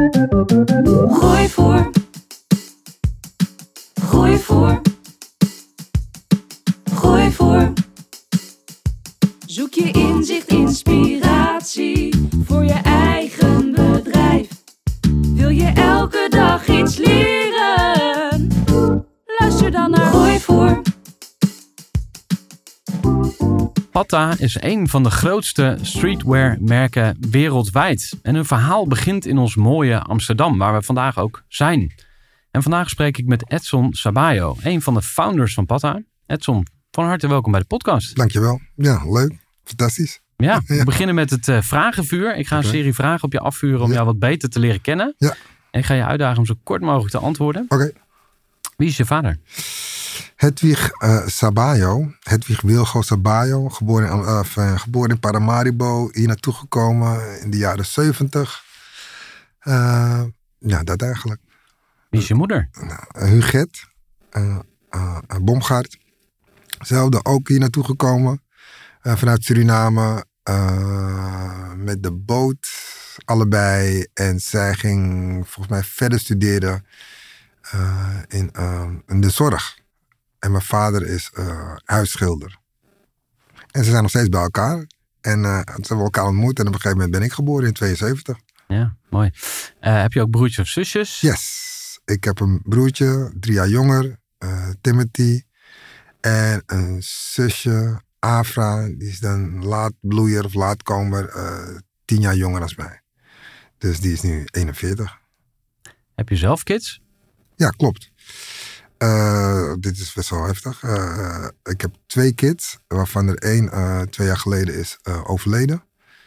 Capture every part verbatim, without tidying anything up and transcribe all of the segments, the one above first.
Gooi voor. Gooi voor. Gooi voor. Zoek je inzicht, inspiratie voor je eigen bedrijf. Wil je elke dag iets leren? Luister dan naar Gooi voor. Patta is een van de grootste streetwear-merken wereldwijd. En hun verhaal begint in ons mooie Amsterdam, waar we vandaag ook zijn. En vandaag spreek ik met Edson Sabayo, een van de founders van Patta. Edson, van harte welkom bij de podcast. Dankjewel. Ja, leuk. Fantastisch. Ja, we ja. beginnen met het uh, vragenvuur. Ik ga okay. een serie vragen op je afvuren om ja. jou wat beter te leren kennen. Ja. En ik ga je uitdagen om zo kort mogelijk te antwoorden. Oké. Okay. Wie is je vader? Hedwig uh, Sabayo, Hedwig Wilgo Sabayo, geboren in, uh, uh, geboren in Paramaribo, hier naartoe gekomen in de jaren zeventig. Uh, ja, dat eigenlijk. Wie is je moeder? Uh, uh, Huguet, uh, uh, uh, Bomgaard, zelfde ook hier naartoe gekomen, uh, vanuit Suriname, uh, met de boot, allebei. En zij ging volgens mij verder studeren uh, in, uh, in de zorg. En mijn vader is uh, huisschilder. En ze zijn nog steeds bij elkaar. En uh, ze hebben elkaar ontmoet. En op een gegeven moment ben ik geboren in tweeënzeventig. Ja, mooi. Uh, heb je ook broertjes of zusjes? Yes. Ik heb een broertje, drie jaar jonger. Uh, Timothy. En een zusje, Afra. Die is dan laatbloeier of laatkomer. Uh, tien jaar jonger dan mij. Dus die is nu eenenveertig. Heb je zelf kids? Ja, klopt. Uh, dit is best wel heftig. Uh, ik heb twee kids, waarvan er één uh, twee jaar geleden is uh, overleden.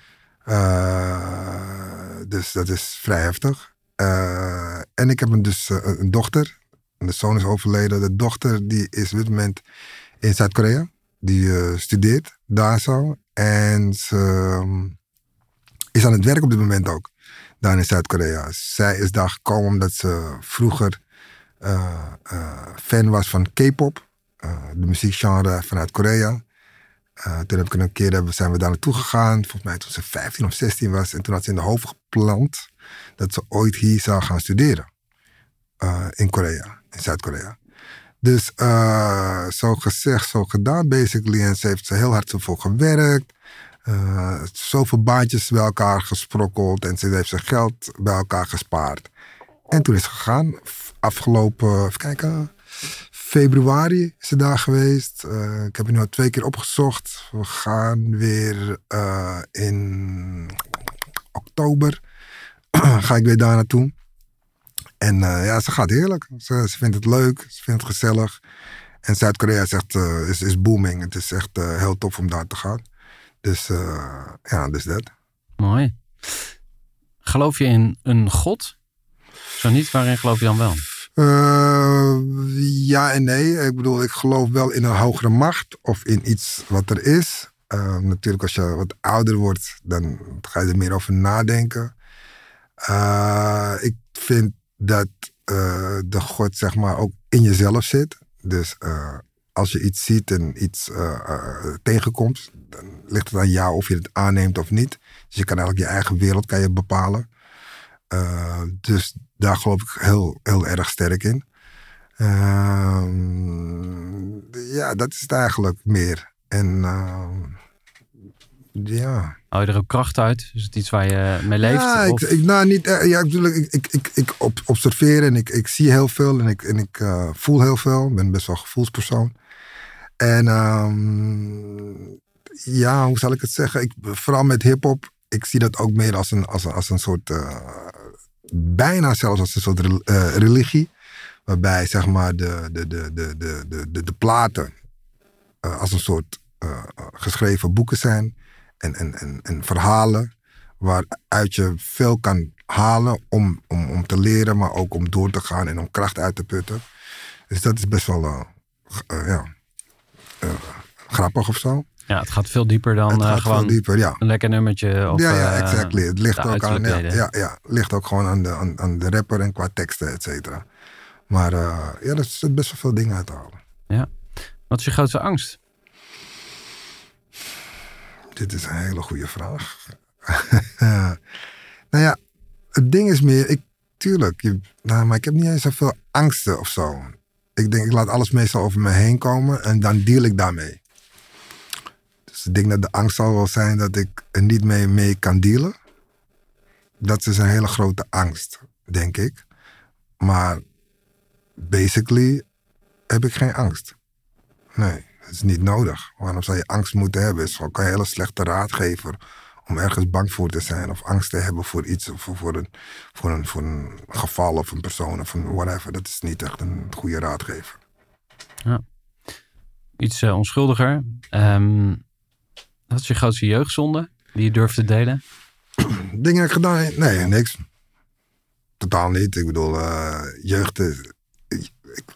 Uh, dus dat is vrij heftig. Uh, en ik heb een, dus uh, een dochter. En de zoon is overleden. De dochter die is op dit moment in Zuid-Korea. Die uh, studeert daar zo. En ze um, is aan het werk op dit moment ook. Daar in Zuid-Korea. Zij is daar gekomen omdat ze vroeger Uh, uh, fan was van K-pop, uh, de muziekgenre vanuit Korea. Uh, toen heb ik een keer, zijn we daar naartoe gegaan, volgens mij toen ze vijftien of zestien was. En toen had ze in de hoofd geplant dat ze ooit hier zou gaan studeren. Uh, in Korea, in Zuid-Korea. Dus uh, zo gezegd, zo gedaan basically. En ze heeft heel hard zoveel gewerkt. Uh, zoveel baantjes bij elkaar gesprokkeld. En ze heeft zijn geld bij elkaar gespaard. En toen is ze gegaan. Afgelopen, even kijken, februari is ze daar geweest. Uh, ik heb het nu al twee keer opgezocht. We gaan weer uh, in oktober. Ga ik weer daar naartoe. En uh, ja, ze gaat heerlijk. Ze, ze vindt het leuk, ze vindt het gezellig. En Zuid-Korea is echt uh, is, is booming. Het is echt uh, heel tof om daar te gaan. Dus uh, ja, dus dat. Mooi. Geloof je in een God? Zo niet, waarin geloof je dan wel? Uh, ja en nee. Ik bedoel, ik geloof wel in een hogere macht of in iets wat er is. Uh, natuurlijk, als je wat ouder wordt, dan ga je er meer over nadenken. Uh, ik vind dat uh, de God, zeg maar, ook in jezelf zit. Dus uh, als je iets ziet en iets uh, uh, tegenkomt, dan ligt het aan jou of je het aanneemt of niet. Dus je kan eigenlijk je eigen wereld kan je bepalen. Uh, dus daar geloof ik heel, heel erg sterk in. Uh, ja, dat is het eigenlijk meer. En uh, ja. Hou je er ook kracht uit? Is het iets waar je mee leeft? Ja, ik, ik, nou, niet, ja ik, bedoel, ik, ik, ik, ik observeer en ik, ik zie heel veel en ik, en ik uh, voel heel veel. Ik ben best wel een gevoelspersoon. En um, ja, hoe zal ik het zeggen? Ik, vooral met hiphop, ik zie dat ook meer als een, als een, als een soort... Uh, bijna zelfs als een soort uh, religie. Waarbij, zeg maar, de, de, de, de, de, de, de platen uh, als een soort uh, geschreven boeken zijn. En, en, en, en verhalen waaruit je veel kan halen om, om, om te leren, maar ook om door te gaan en om kracht uit te putten. Dus dat is best wel uh, uh, ja, uh, grappig of zo. Ja, het gaat veel dieper dan het gaat uh, gewoon veel dieper, ja. een lekker nummertje. Of, ja, ja, exactly. Het ligt ook aan, ja, ja. Ja, ja, ligt ook gewoon aan de, aan, aan de rapper en qua teksten, et cetera. Maar uh, ja, er zit best wel veel dingen uit te halen. Ja. Wat is je grootste angst? Dit is een hele goede vraag. Nou ja, het ding is meer, ik, tuurlijk. Je, nou, maar ik heb niet eens zoveel angsten of zo. Ik denk, ik laat alles meestal over me heen komen en dan deal ik daarmee. Dus ik denk dat de angst zal wel zijn dat ik er niet mee, mee kan dealen. Dat is een hele grote angst, denk ik. Maar basically heb ik geen angst. Nee, dat is niet nodig. Waarom zou je angst moeten hebben? Het is ook een hele slechte raadgever om ergens bang voor te zijn of angst te hebben voor iets of voor een, voor een, voor een geval of een persoon of een whatever. Dat is niet echt een goede raadgever. Ja. Iets uh, onschuldiger. Um, wat is je grootste jeugdzonde die je durft te delen? Dingen die ik gedaan heb? Nee, niks. Totaal niet. Ik bedoel, uh, jeugd is... Ik,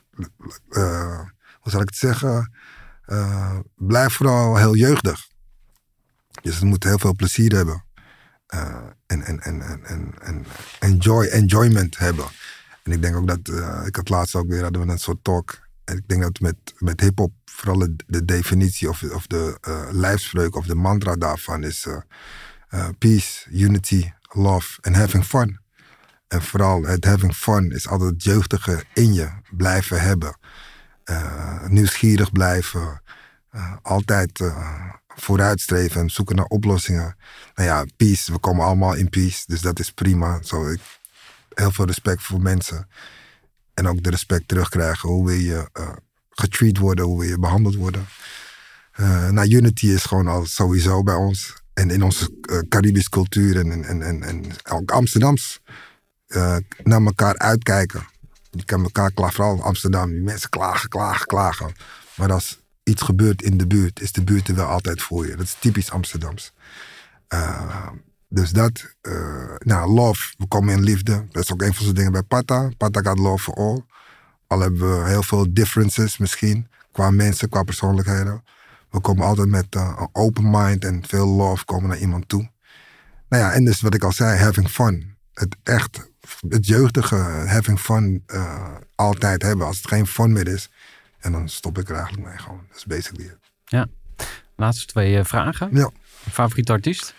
uh, hoe zal ik het zeggen? Uh, blijf vooral heel jeugdig. Dus het moet heel veel plezier hebben. Uh, en, en, en, en, en, en enjoy, enjoyment hebben. En ik denk ook dat... Uh, ik had laatst ook weer hadden we een soort talk. En ik denk dat met, met hip-hop vooral de, de definitie of, of de uh, lijfspreuk of de mantra daarvan is... Uh, uh, peace, unity, love en having fun. En vooral het having fun is altijd het jeugdige in je blijven hebben. Uh, nieuwsgierig blijven. Uh, altijd uh, vooruitstreven en zoeken naar oplossingen. Nou ja, peace, we komen allemaal in peace. Dus dat is prima. Zo, ik, heel veel respect voor mensen. En ook de respect terugkrijgen. Hoe wil je uh, getreat worden, hoe wil je behandeld worden. Uh, nou, unity is gewoon al sowieso bij ons. En in onze uh, Caribische cultuur en, en, en, en ook Amsterdams. Uh, naar elkaar uitkijken. Je kan elkaar klagen, vooral in Amsterdam. Die mensen klagen, klagen, klagen. Maar als iets gebeurt in de buurt, is de buurt er wel altijd voor je. Dat is typisch Amsterdams. Uh, dus dat, uh, nou, love, we komen in liefde. Dat is ook een van zo'n dingen bij Pata. Pata gaat love for all. Al hebben we heel veel differences misschien, qua mensen, qua persoonlijkheden. We komen altijd met uh, een open mind en veel love komen naar iemand toe. Nou ja, en dus wat ik al zei, having fun. Het echt, het jeugdige having fun uh, altijd hebben. Als het geen fun meer is, en dan stop ik er eigenlijk mee gewoon. Dat is basically it. Ja. Laatste twee uh, vragen. Ja. Favoriete artiest?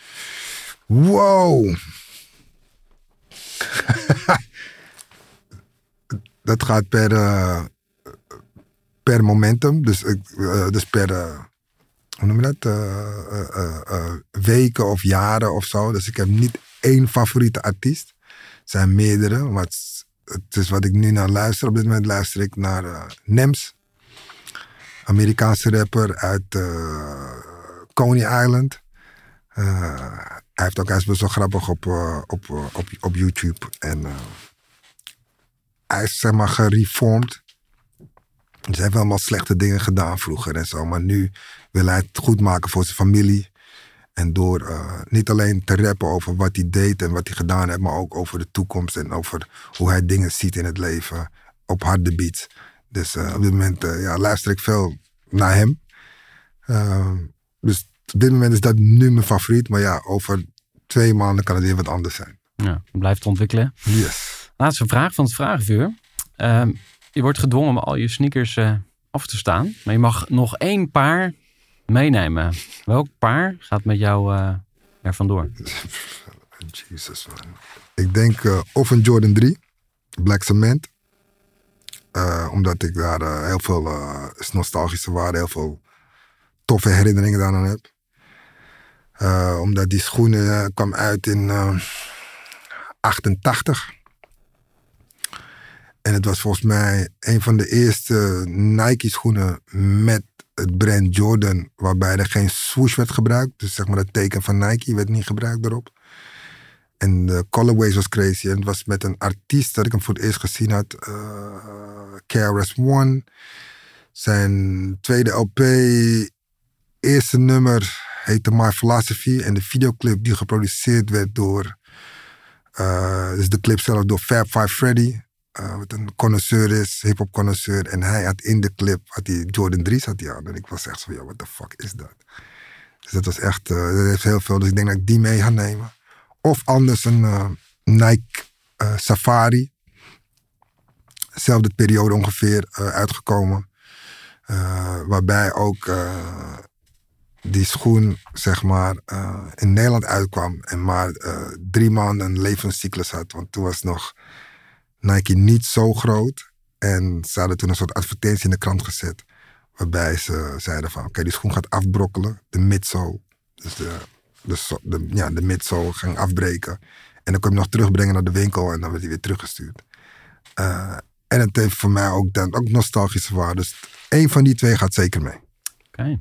Wow. Dat gaat per, uh, per momentum. Dus, uh, dus per, uh, hoe noem je dat? Uh, uh, uh, uh, weken of jaren of zo. Dus ik heb niet één favoriete artiest. Het zijn meerdere. Maar het is, het is wat ik nu naar luister. Op dit moment luister ik naar uh, Nems. Amerikaanse rapper uit uh, Coney Island. Uh, hij, heeft ook, hij is best wel grappig op, uh, op, uh, op, op YouTube. En uh, hij is zeg maar gereformed. Dus hij heeft allemaal slechte dingen gedaan vroeger en zo. Maar nu wil hij het goed maken voor zijn familie. En door uh, niet alleen te rappen over wat hij deed en wat hij gedaan heeft. Maar ook over de toekomst en over hoe hij dingen ziet in het leven. Op harde beats. Dus uh, op dit moment uh, ja, luister ik veel naar hem. Uh, dus op dit moment is dat nu mijn favoriet. Maar ja, over twee maanden kan het weer wat anders zijn. Ja, blijft ontwikkelen. Yes. Laatste vraag van het vragenvuur. Uh, je wordt gedwongen om al je sneakers uh, af te staan. Maar je mag nog één paar meenemen. Welk paar gaat met jou uh, er vandoor? Jesus, man. Ik denk uh, of een Jordan drie. Black Cement. Uh, omdat ik daar uh, heel veel uh, nostalgische waarde, heel veel toffe herinneringen daaraan heb. Uh, omdat die schoenen uh, kwam uit in uh, achtentachtig. En het was volgens mij een van de eerste Nike schoenen met het brand Jordan, waarbij er geen swoosh werd gebruikt. Dus zeg maar het teken van Nike werd niet gebruikt erop. En de colorways was crazy. En het was met een artiest dat ik hem voor het eerst gezien had. Uh, K R S One. Zijn tweede L P. Eerste nummer heette My Philosophy. En de videoclip die geproduceerd werd door... Uh, dus de clip zelf door Fab Five Freddy. Uh, wat een connoisseur is. Hip-hop connoisseur. En hij had in de clip had hij Jordan drie's had hij aan. En ik was echt zo, ja, what the fuck is dat? Dus dat was echt... Uh, dat heeft heel veel. Dus ik denk dat ik die mee ga nemen. Of anders een uh, Nike uh, Safari. Zelfde periode ongeveer uh, uitgekomen. Uh, waarbij ook uh, die schoen zeg maar uh, in Nederland uitkwam. En maar uh, drie maanden een levenscyclus had. Want toen was nog Nike niet zo groot. En ze hadden toen een soort advertentie in de krant gezet. Waarbij ze zeiden van, oké, okay, die schoen gaat afbrokkelen. De midsole, dus de, de, de, ja, de midsole ging afbreken. En dan kon je hem nog terugbrengen naar de winkel en dan werd hij weer teruggestuurd. Uh, en het heeft voor mij ook, dan, ook nostalgische waarde. Dus één van die twee gaat zeker mee. Oké. Okay.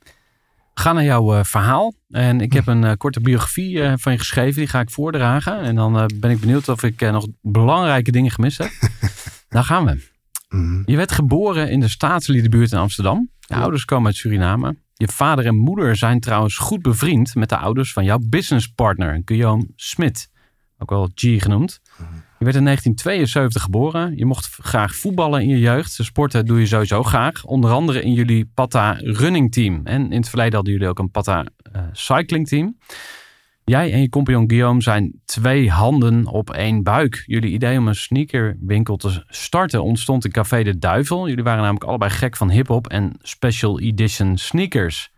We gaan naar jouw uh, verhaal. En ik heb een uh, korte biografie uh, van je geschreven. Die ga ik voordragen. En dan uh, ben ik benieuwd of ik uh, nog belangrijke dingen gemist heb. Daar gaan we. Mm-hmm. Je werd geboren in de Staatsliedenbuurt in Amsterdam. Je ja. ouders komen uit Suriname. Je vader en moeder zijn trouwens goed bevriend met de ouders van jouw businesspartner, Guillaume Smit. Ook wel G genoemd. Mm-hmm. Je werd in negentien tweeënzeventig geboren. Je mocht graag voetballen in je jeugd. Sporten doe je sowieso graag. Onder andere in jullie Pata running team. En in het verleden hadden jullie ook een Pata uh, cycling team. Jij en je compagnon Guillaume zijn twee handen op één buik. Jullie idee om een sneakerwinkel te starten ontstond in Café de Duivel. Jullie waren namelijk allebei gek van hiphop en special edition sneakers.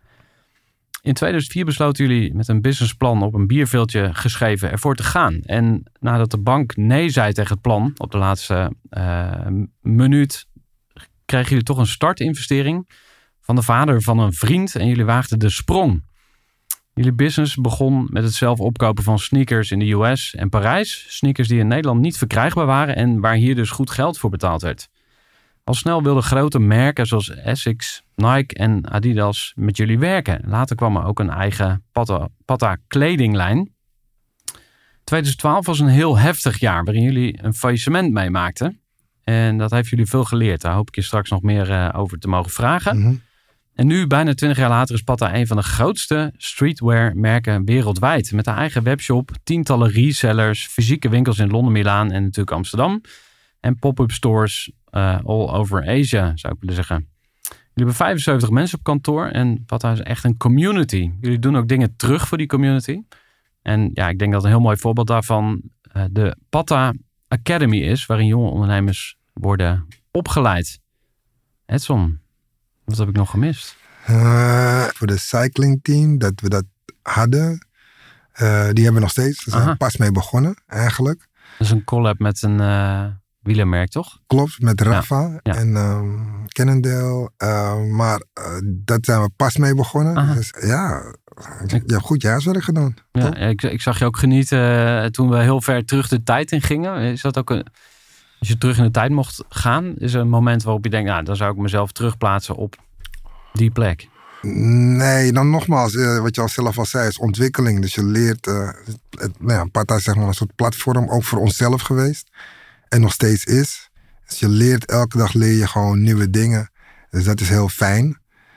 In tweeduizend vier besloten jullie met een businessplan op een bierveeltje geschreven ervoor te gaan. En nadat de bank nee zei tegen het plan op de laatste uh, minuut, kregen jullie toch een startinvestering van de vader van een vriend en jullie waagden de sprong. Jullie business begon met het zelf opkopen van sneakers in de U S en Parijs. Sneakers die in Nederland niet verkrijgbaar waren en waar hier dus goed geld voor betaald werd. Al snel wilden grote merken zoals Essex, Nike en Adidas met jullie werken. Later kwam er ook een eigen Pata, Pata kledinglijn. tweeduizend twaalf was een heel heftig jaar waarin jullie een faillissement meemaakten. En dat heeft jullie veel geleerd. Daar hoop ik je straks nog meer uh, over te mogen vragen. Mm-hmm. En nu, bijna twintig jaar later, is Pata een van de grootste streetwear merken wereldwijd. Met een eigen webshop, tientallen resellers, fysieke winkels in Londen, Milaan en natuurlijk Amsterdam. En pop-up stores uh, all over Asia, zou ik willen zeggen. Jullie hebben vijfenzeventig mensen op kantoor en Pata is echt een community. Jullie doen ook dingen terug voor die community. En ja, ik denk dat een heel mooi voorbeeld daarvan uh, de Pata Academy is, waarin jonge ondernemers worden opgeleid. Edson, wat heb ik nog gemist? Uh, voor de cycling team, dat we dat hadden, uh, die hebben we nog steeds. Daar zijn we pas mee begonnen, eigenlijk. Dat is een collab met een uh, wielermerk, toch? Klopt, met Rafa ja, ja. en um, Cannondale. Uh, maar uh, dat zijn we pas mee begonnen. Dus ja, je hebt goed je huiswerk gedaan. Ja, ik, ik zag je ook genieten uh, toen we heel ver terug de tijd in gingen. Is dat ook een... Als je terug in de tijd mocht gaan, is er een moment waarop je denkt, nou, dan zou ik mezelf terugplaatsen op die plek. Nee, dan nogmaals, wat je al zelf al zei, is ontwikkeling. Dus je leert, uh, het, nou ja, Pata is zeg maar een soort platform, ook voor onszelf geweest. En nog steeds is. Dus je leert, elke dag leer je gewoon nieuwe dingen. Dus dat is heel fijn.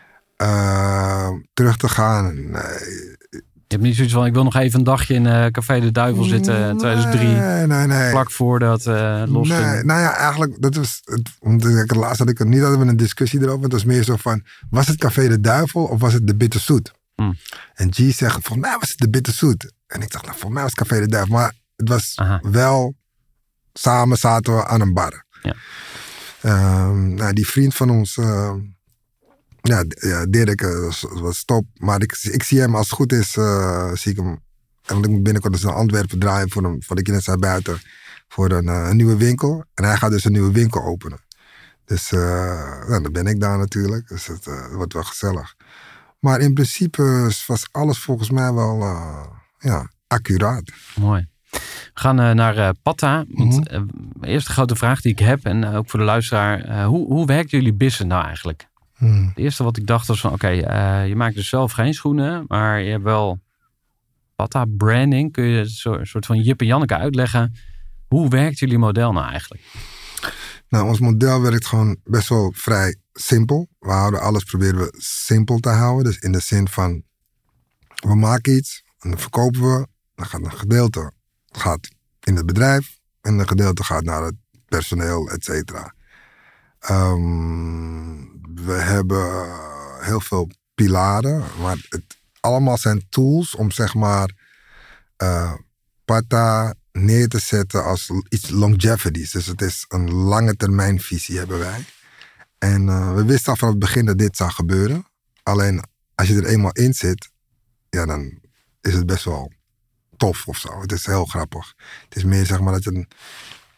Uh, terug te gaan. Nee. Je hebt niet zoiets van, ik wil nog even een dagje in uh, Café de Duivel zitten in tweeduizend drie. Nee, nee, nee. Vlak voordat uh, los nee, ging. Nou ja, eigenlijk, dat was, het, laatst had ik het niet, hadden we een discussie erover. Het was meer zo van, was het Café de Duivel of was het de Bitterzoet? Hmm. En G zegt, volgens mij was het de Bitterzoet. En ik dacht, nou, volgens mij was het Café de Duivel. Maar het was Aha. wel, samen zaten we aan een bar. Ja. Um, nou, die vriend van ons... Uh, Ja, ja, Dirk was, was top. Maar ik, ik zie hem, als het goed is, uh, zie ik hem. En ik moet binnenkort dus naar Antwerpen draaien voor een, wat ik net zei buiten, voor een, uh, een nieuwe winkel. En hij gaat dus een nieuwe winkel openen. Dus uh, nou, dan ben ik daar natuurlijk. Dus het uh, wordt wel gezellig. Maar in principe was alles volgens mij wel uh, ja, accuraat. Mooi. We gaan uh, naar uh, Pata. Want, uh, eerst de grote vraag die ik heb, en uh, ook voor de luisteraar. Uh, hoe, hoe werkt jullie business nou eigenlijk? Hmm. Het eerste wat ik dacht was van, oké, okay, uh, je maakt dus zelf geen schoenen, maar je hebt wel Pata branding. Kun je een soort van Jip en Janneke uitleggen? Hoe werkt jullie model nou eigenlijk? Nou, ons model werkt gewoon best wel vrij simpel. We houden alles, proberen we simpel te houden. Dus in de zin van, we maken iets en dan verkopen we. Dan gaat een gedeelte gaat in het bedrijf en een gedeelte gaat naar het personeel, et cetera. Um, we hebben heel veel pilaren, maar het allemaal zijn tools om zeg maar uh, Pata neer te zetten als iets longevities. Dus het is een lange termijn visie hebben wij. En uh, we wisten al van het begin dat dit zou gebeuren. Alleen als je er eenmaal in zit, ja, dan is het best wel tof of zo. Het is heel grappig. Het is meer zeg maar dat je een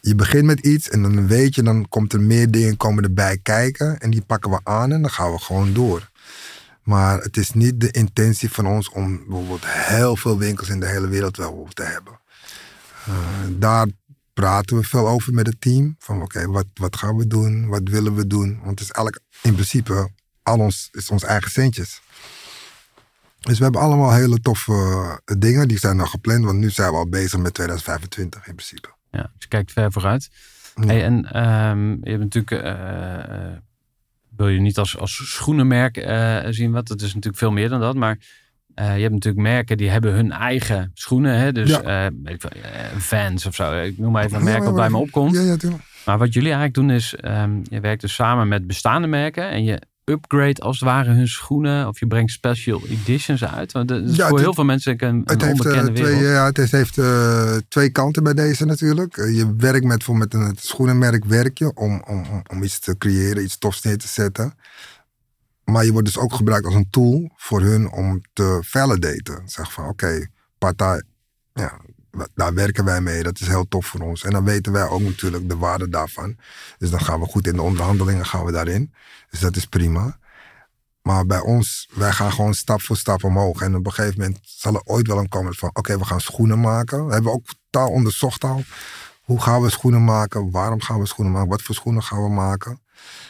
je begint met iets en dan weet je, dan komt er meer dingen komen erbij kijken. En die pakken we aan en dan gaan we gewoon door. Maar het is niet de intentie van ons om bijvoorbeeld heel veel winkels in de hele wereld wel te hebben. Uh, daar praten we veel over met het team. Van oké, okay, wat, wat gaan we doen? Wat willen we doen? Want het is eigenlijk in principe al ons, is ons eigen centjes. Dus we hebben allemaal hele toffe uh, dingen. Die zijn nog gepland, want nu zijn we al bezig met twintig vijfentwintig in principe. Ja, dus je kijkt ver vooruit. Ja. Hey, en um, je hebt natuurlijk... Uh, uh, wil je niet als, als schoenenmerk uh, zien wat. Dat is natuurlijk veel meer dan dat. Maar uh, je hebt natuurlijk merken die hebben hun eigen schoenen. Hè? Dus ja. uh, weet ik veel, uh, Vans of zo. Ik noem maar even een merk ja, wat bij me opkomt. Ja, ja, tuurlijk. Maar wat jullie eigenlijk doen is... Um, je werkt dus samen met bestaande merken. En je upgrade als het ware hun schoenen. Of je brengt special editions uit. Want dat is ja, voor het, heel veel mensen een, een het onbekende heeft, uh, wereld. Twee, ja, het heeft uh, twee kanten bij deze natuurlijk. Uh, je werkt met, met een schoenenmerk werk je om, om, om iets te creëren. Iets tofs neer te zetten. Maar je wordt dus ook gebruikt als een tool voor hun om te validaten. Zeg van oké, okay, Pata, ja, daar werken wij mee. Dat is heel tof voor ons. En dan weten wij ook natuurlijk de waarde daarvan. Dus dan gaan we goed in de onderhandelingen gaan we daarin. Dus dat is prima. Maar bij ons, wij gaan gewoon stap voor stap omhoog. En op een gegeven moment zal er ooit wel een komen van oké, okay, we gaan schoenen maken. We hebben ook taal onderzocht al. Hoe gaan we schoenen maken? Waarom gaan we schoenen maken? Wat voor schoenen gaan we maken?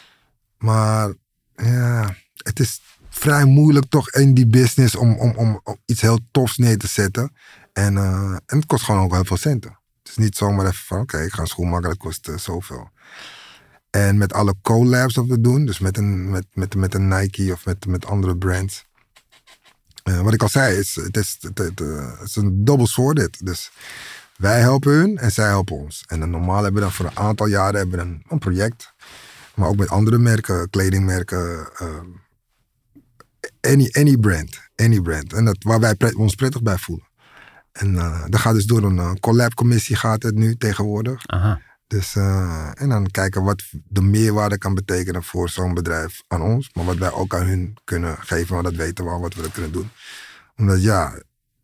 Maar ja, het is vrij moeilijk toch in die business om, om, om, om iets heel tofs neer te zetten. En, uh, en het kost gewoon ook heel veel centen. Het is niet zomaar even van oké, okay, ik ga een schoen maken, dat kost uh, zoveel. En met alle collabs dat we doen, dus met een, met, met, met een Nike of met, met andere brands. Uh, wat ik al zei, is, het, is, het, het, uh, het is een dubbel sword dit. Dus wij helpen hun en zij helpen ons. En dan normaal hebben we dan voor een aantal jaren hebben we een, een project. Maar ook met andere merken, kledingmerken. Uh, any, any brand. Any brand. En dat, waar wij pret, ons prettig bij voelen. En uh, dat gaat dus door een uh, collab-commissie gaat het nu tegenwoordig. Aha. Dus, uh, en dan kijken wat de meerwaarde kan betekenen voor zo'n bedrijf aan ons. Maar wat wij ook aan hun kunnen geven, want dat weten we al wat we er kunnen doen. Omdat ja...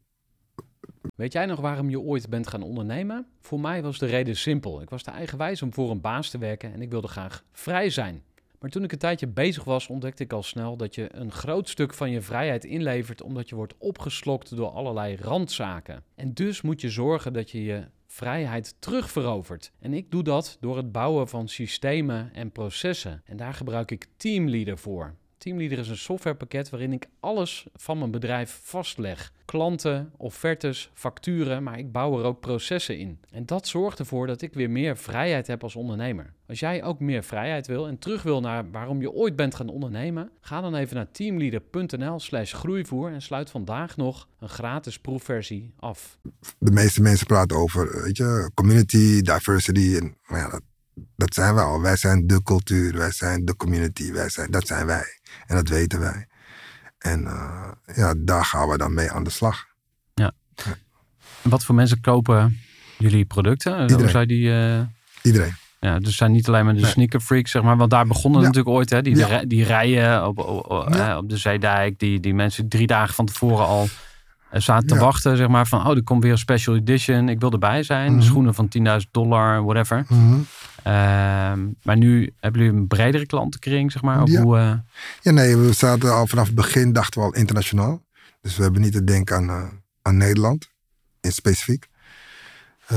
Weet jij nog waarom je ooit bent gaan ondernemen? Voor mij was de reden simpel. Ik was te eigenwijs om voor een baas te werken en ik wilde graag vrij zijn. Maar toen ik een tijdje bezig was, ontdekte ik al snel dat je een groot stuk van je vrijheid inlevert omdat je wordt opgeslokt door allerlei randzaken. En dus moet je zorgen dat je je vrijheid terugverovert. En ik doe dat door het bouwen van systemen en processen. En daar gebruik ik Teamleader voor. Teamleader is een softwarepakket waarin ik alles van mijn bedrijf vastleg. Klanten, offertes, facturen, maar ik bouw er ook processen in. En dat zorgt ervoor dat ik weer meer vrijheid heb als ondernemer. Als jij ook meer vrijheid wil en terug wil naar waarom je ooit bent gaan ondernemen, ga dan even naar teamleader.nl slash groeivoer en sluit vandaag nog een gratis proefversie af. De meeste mensen praten over, weet je, community, diversity en nou ja, dat, dat zijn wij al. Wij zijn de cultuur, wij zijn de community, wij zijn, dat zijn wij. En dat weten wij. En uh, ja, daar gaan we dan mee aan de slag. Ja. ja. En wat voor mensen kopen jullie producten? Iedereen. Hoe zou die, uh... Iedereen. Ja, dus zijn niet alleen maar de nee. sneakerfreaks, zeg maar. Want daar begonnen ja. natuurlijk ooit, hè. Die, ja. die, die rijen op, op, op, ja. uh, op de Zeedijk. Die, die mensen drie dagen van tevoren al uh, zaten te ja. wachten, zeg maar. Van, oh, er komt weer een special edition. Ik wil erbij zijn. Mm-hmm. Schoenen van tienduizend dollar, whatever. Mm-hmm. Uh, maar nu hebben jullie een bredere klantenkring, zeg maar. Of ja. Hoe, uh... ja, nee, we zaten al vanaf het begin, dachten we al internationaal. Dus we hebben niet te denken aan, uh, aan Nederland, in specifiek. Uh,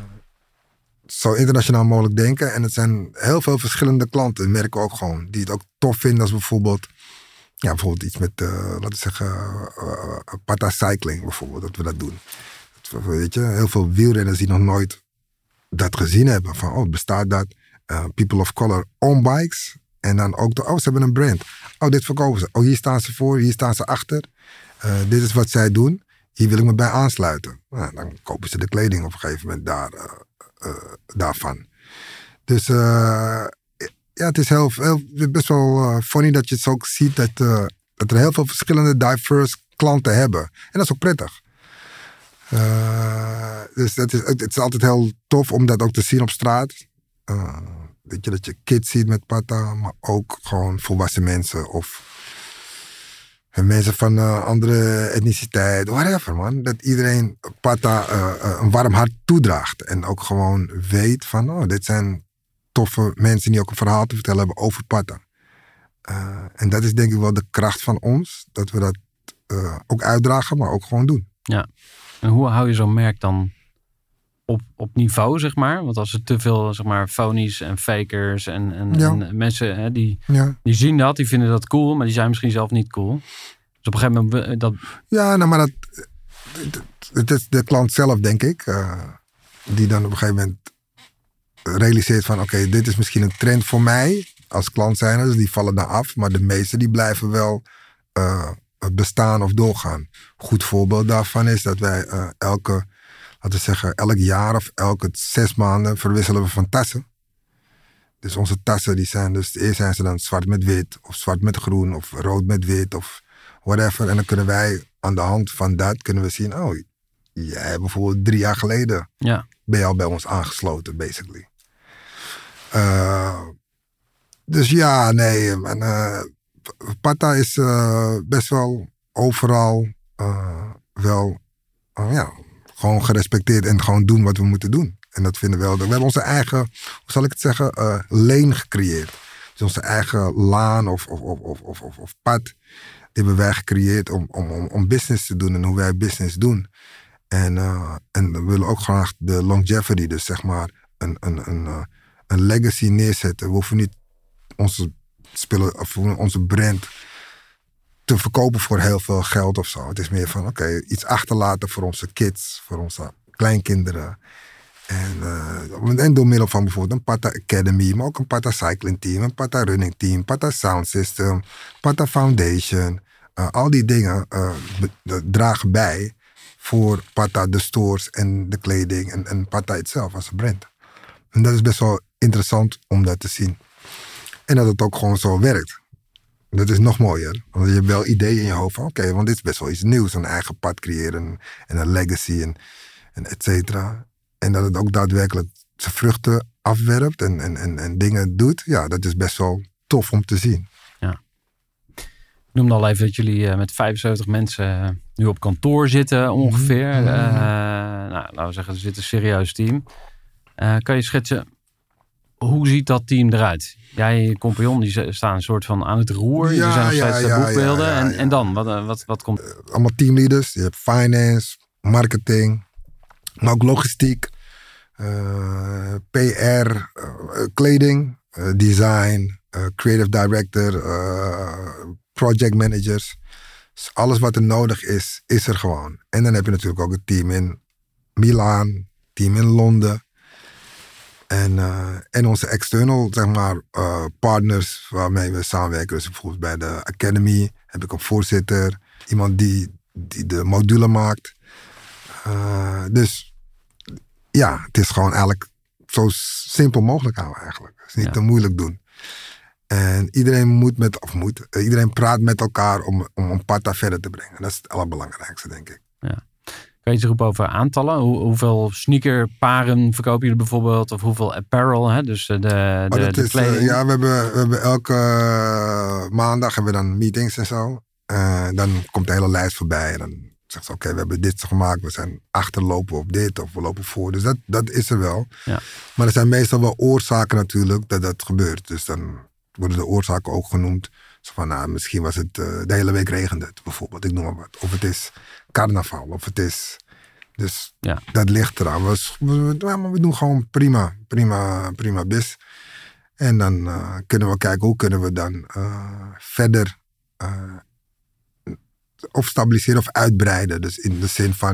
zo internationaal mogelijk denken. En het zijn heel veel verschillende klanten, merken we ook gewoon. Die het ook tof vinden als bijvoorbeeld, ja, bijvoorbeeld iets met, uh, laten we zeggen, uh, Pata Cycling bijvoorbeeld, dat we dat doen. Dat we, weet je, heel veel wielrenners die nog nooit dat gezien hebben. Van, oh, bestaat dat? Uh, people of color on bikes. En dan ook, de, oh, ze hebben een brand. Oh, dit verkopen ze. Oh, hier staan ze voor, hier staan ze achter. Uh, dit is wat zij doen. Hier wil ik me bij aansluiten. Nou, dan kopen ze de kleding op een gegeven moment daar, uh, uh, daarvan. Dus uh, ja, het is heel, heel, best wel uh, funny dat je het zo ook ziet dat, uh, dat er heel veel verschillende diverse klanten hebben. En dat is ook prettig. Uh, dus het is, het is altijd heel tof om dat ook te zien op straat. Uh, weet je, dat je kids ziet met Pata, maar ook gewoon volwassen mensen of En mensen van uh, andere etniciteit, whatever man. Dat iedereen Pata uh, uh, een warm hart toedraagt. En ook gewoon weet van, oh, dit zijn toffe mensen die ook een verhaal te vertellen hebben over Pata. Uh, en dat is denk ik wel de kracht van ons. Dat we dat uh, ook uitdragen, maar ook gewoon doen. Ja. En hoe hou je zo'n merk dan op, op niveau, zeg maar? Want als er te veel, zeg maar, phonies en fakers en, en, ja. en mensen hè, die, ja. die zien dat, die vinden dat cool, maar die zijn misschien zelf niet cool. Dus op een gegeven moment dat... Ja, nou, maar dat, het is de klant zelf, denk ik, uh, die dan op een gegeven moment realiseert van, oké, okay, dit is misschien een trend voor mij als klant zijn, dus die vallen dan af, maar de meeste die blijven wel uh, bestaan of doorgaan. Goed voorbeeld daarvan is dat wij uh, elke, laten we zeggen, elk jaar of elke zes maanden verwisselen we van tassen. Dus onze tassen die zijn dus, eerst zijn ze dan zwart met wit of zwart met groen of rood met wit of whatever. En dan kunnen wij aan de hand van dat kunnen we zien, oh, jij bijvoorbeeld drie jaar geleden ja. ben je al bij ons aangesloten, basically. Uh, dus ja, nee, en, uh, Pata is uh, best wel overal uh, wel, uh, ja, gewoon gerespecteerd en gewoon doen wat we moeten doen. En dat vinden we wel. We hebben onze eigen, hoe zal ik het zeggen, uh, lane gecreëerd. Dus onze eigen laan of, of, of, of, of, of pad, die hebben wij gecreëerd om, om, om, om business te doen en hoe wij business doen. En, uh, en we willen ook graag de longevity, dus zeg maar een, een, een, uh, een legacy neerzetten. We hoeven niet onze spullen of onze brand te verkopen voor heel veel geld of zo. Het is meer van, oké, okay, iets achterlaten voor onze kids, voor onze kleinkinderen. En, uh, en door middel van bijvoorbeeld een Pata Academy, maar ook een Pata Cycling Team, een Pata Running Team, Pata Sound System, Pata Foundation. Uh, al die dingen uh, be- dragen bij voor Pata, de stores en de kleding en, en Pata itself als een brand. En dat is best wel interessant om dat te zien. En dat het ook gewoon zo werkt. Dat is nog mooier. Want je hebt wel ideeën in je hoofd van, oké, okay, want dit is best wel iets nieuws. Een eigen pad creëren en een legacy en, en et cetera. En dat het ook daadwerkelijk zijn vruchten afwerpt en, en, en, en dingen doet. Ja, dat is best wel tof om te zien. Ja. Ik noemde al even dat jullie uh, met vijfenzeventig mensen uh, nu op kantoor zitten ongeveer. Mm-hmm. Uh, nou, laten we zeggen, er zit een serieus team. Uh, kan je schetsen, hoe ziet dat team eruit? Jij en je compagnon die staan een soort van aan het roer. Ja, die zijn nog steeds ja, de boekbeelden. Ja, ja, ja, ja. En, en dan, wat, wat, wat komt? Uh, allemaal teamleaders. Je hebt finance, marketing, maar ook logistiek, uh, P R, uh, kleding, uh, design, uh, creative director, uh, project managers. Dus alles wat er nodig is, is er gewoon. En dan heb je natuurlijk ook een team in Milaan, team in Londen. En, uh, en onze external, zeg maar, uh, partners waarmee we samenwerken. Dus bijvoorbeeld bij de Academy heb ik een voorzitter. Iemand die, die de module maakt. Uh, dus ja, het is gewoon eigenlijk zo simpel mogelijk houden eigenlijk. Het is niet ja. te moeilijk doen. En iedereen moet met, of moet, iedereen praat met elkaar om, om een Pata verder te brengen. Dat is het allerbelangrijkste, denk ik. Ja. Kan je iets roepen over aantallen? Hoe, hoeveel sneakerparen verkopen jullie bijvoorbeeld? Of hoeveel apparel? Hè? Dus de, de, oh, dat de is, kleding. Uh, ja, we hebben, we hebben elke uh, maandag hebben we dan meetings en zo. Uh, dan komt de hele lijst voorbij. En dan zegt ze, oké, okay, we hebben dit gemaakt. We zijn achterlopen op dit of we lopen voor. Dus dat, dat is er wel. Ja. Maar er zijn meestal wel oorzaken natuurlijk dat dat gebeurt. Dus dan worden de oorzaken ook genoemd. Zo van, nou, misschien was het uh, de hele week regende het bijvoorbeeld. Ik noem maar wat. Of het is carnaval. Of het is... Dus ja. dat ligt eraan. We, we, we doen gewoon prima, prima, prima bis. En dan uh, kunnen we kijken hoe kunnen we dan uh, verder uh, of stabiliseren of uitbreiden. Dus in de zin van,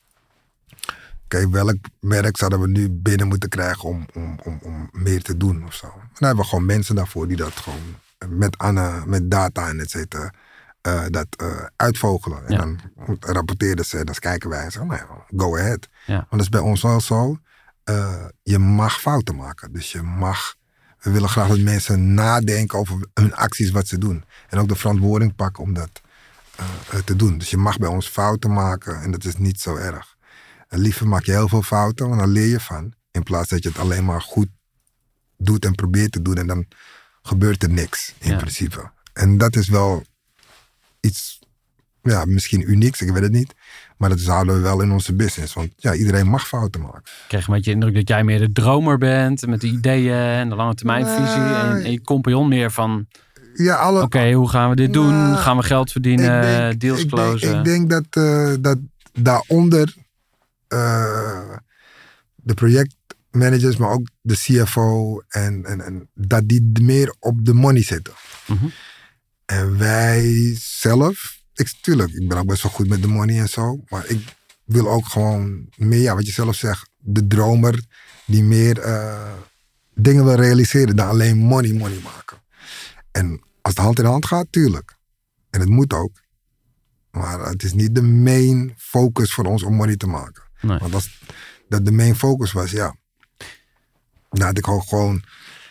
oké, okay, welk merk zouden we nu binnen moeten krijgen om, om, om, om meer te doen of zo. En dan hebben we gewoon mensen daarvoor die dat gewoon met, Anne, met data en et cetera uh, dat uh, uitvogelen. En ja. dan rapporteren ze en dan kijken wij en zeggen, nou ja, go ahead. Ja. Want dat is bij ons wel zo. Uh, je mag fouten maken. Dus je mag, we willen graag dat mensen nadenken over hun acties, wat ze doen. En ook de verantwoording pakken om dat uh, te doen. Dus je mag bij ons fouten maken en dat is niet zo erg. En liever maak je heel veel fouten, want dan leer je van. In plaats dat je het alleen maar goed doet en probeert te doen en dan gebeurt er niks in ja. principe. En dat is wel iets, ja, misschien unieks, ik weet het niet. Maar dat houden we wel in onze business. Want ja, iedereen mag fouten maken. Ik kreeg een beetje de indruk dat jij meer de dromer bent. Met de ideeën en de lange termijnvisie. Nee. En, en je compagnon meer van... Ja, alle... Oké, okay, hoe gaan we dit doen? Nou, gaan we geld verdienen? denk, deals ik closen? Denk, ik denk dat, uh, dat daaronder uh, de projectmanagers, maar ook de C F O... En, en, en dat die meer op de money zitten. Mm-hmm. En wij zelf... Ik, tuurlijk, ik ben ook best wel goed met de money en zo. Maar ik wil ook gewoon meer, ja, wat je zelf zegt, de dromer die meer uh, dingen wil realiseren dan alleen money, money maken. En als het hand in hand gaat, tuurlijk. En het moet ook. Maar het is niet de main focus voor ons om money te maken. Nee. Want als dat de main focus was, ja. Dan had ik ook gewoon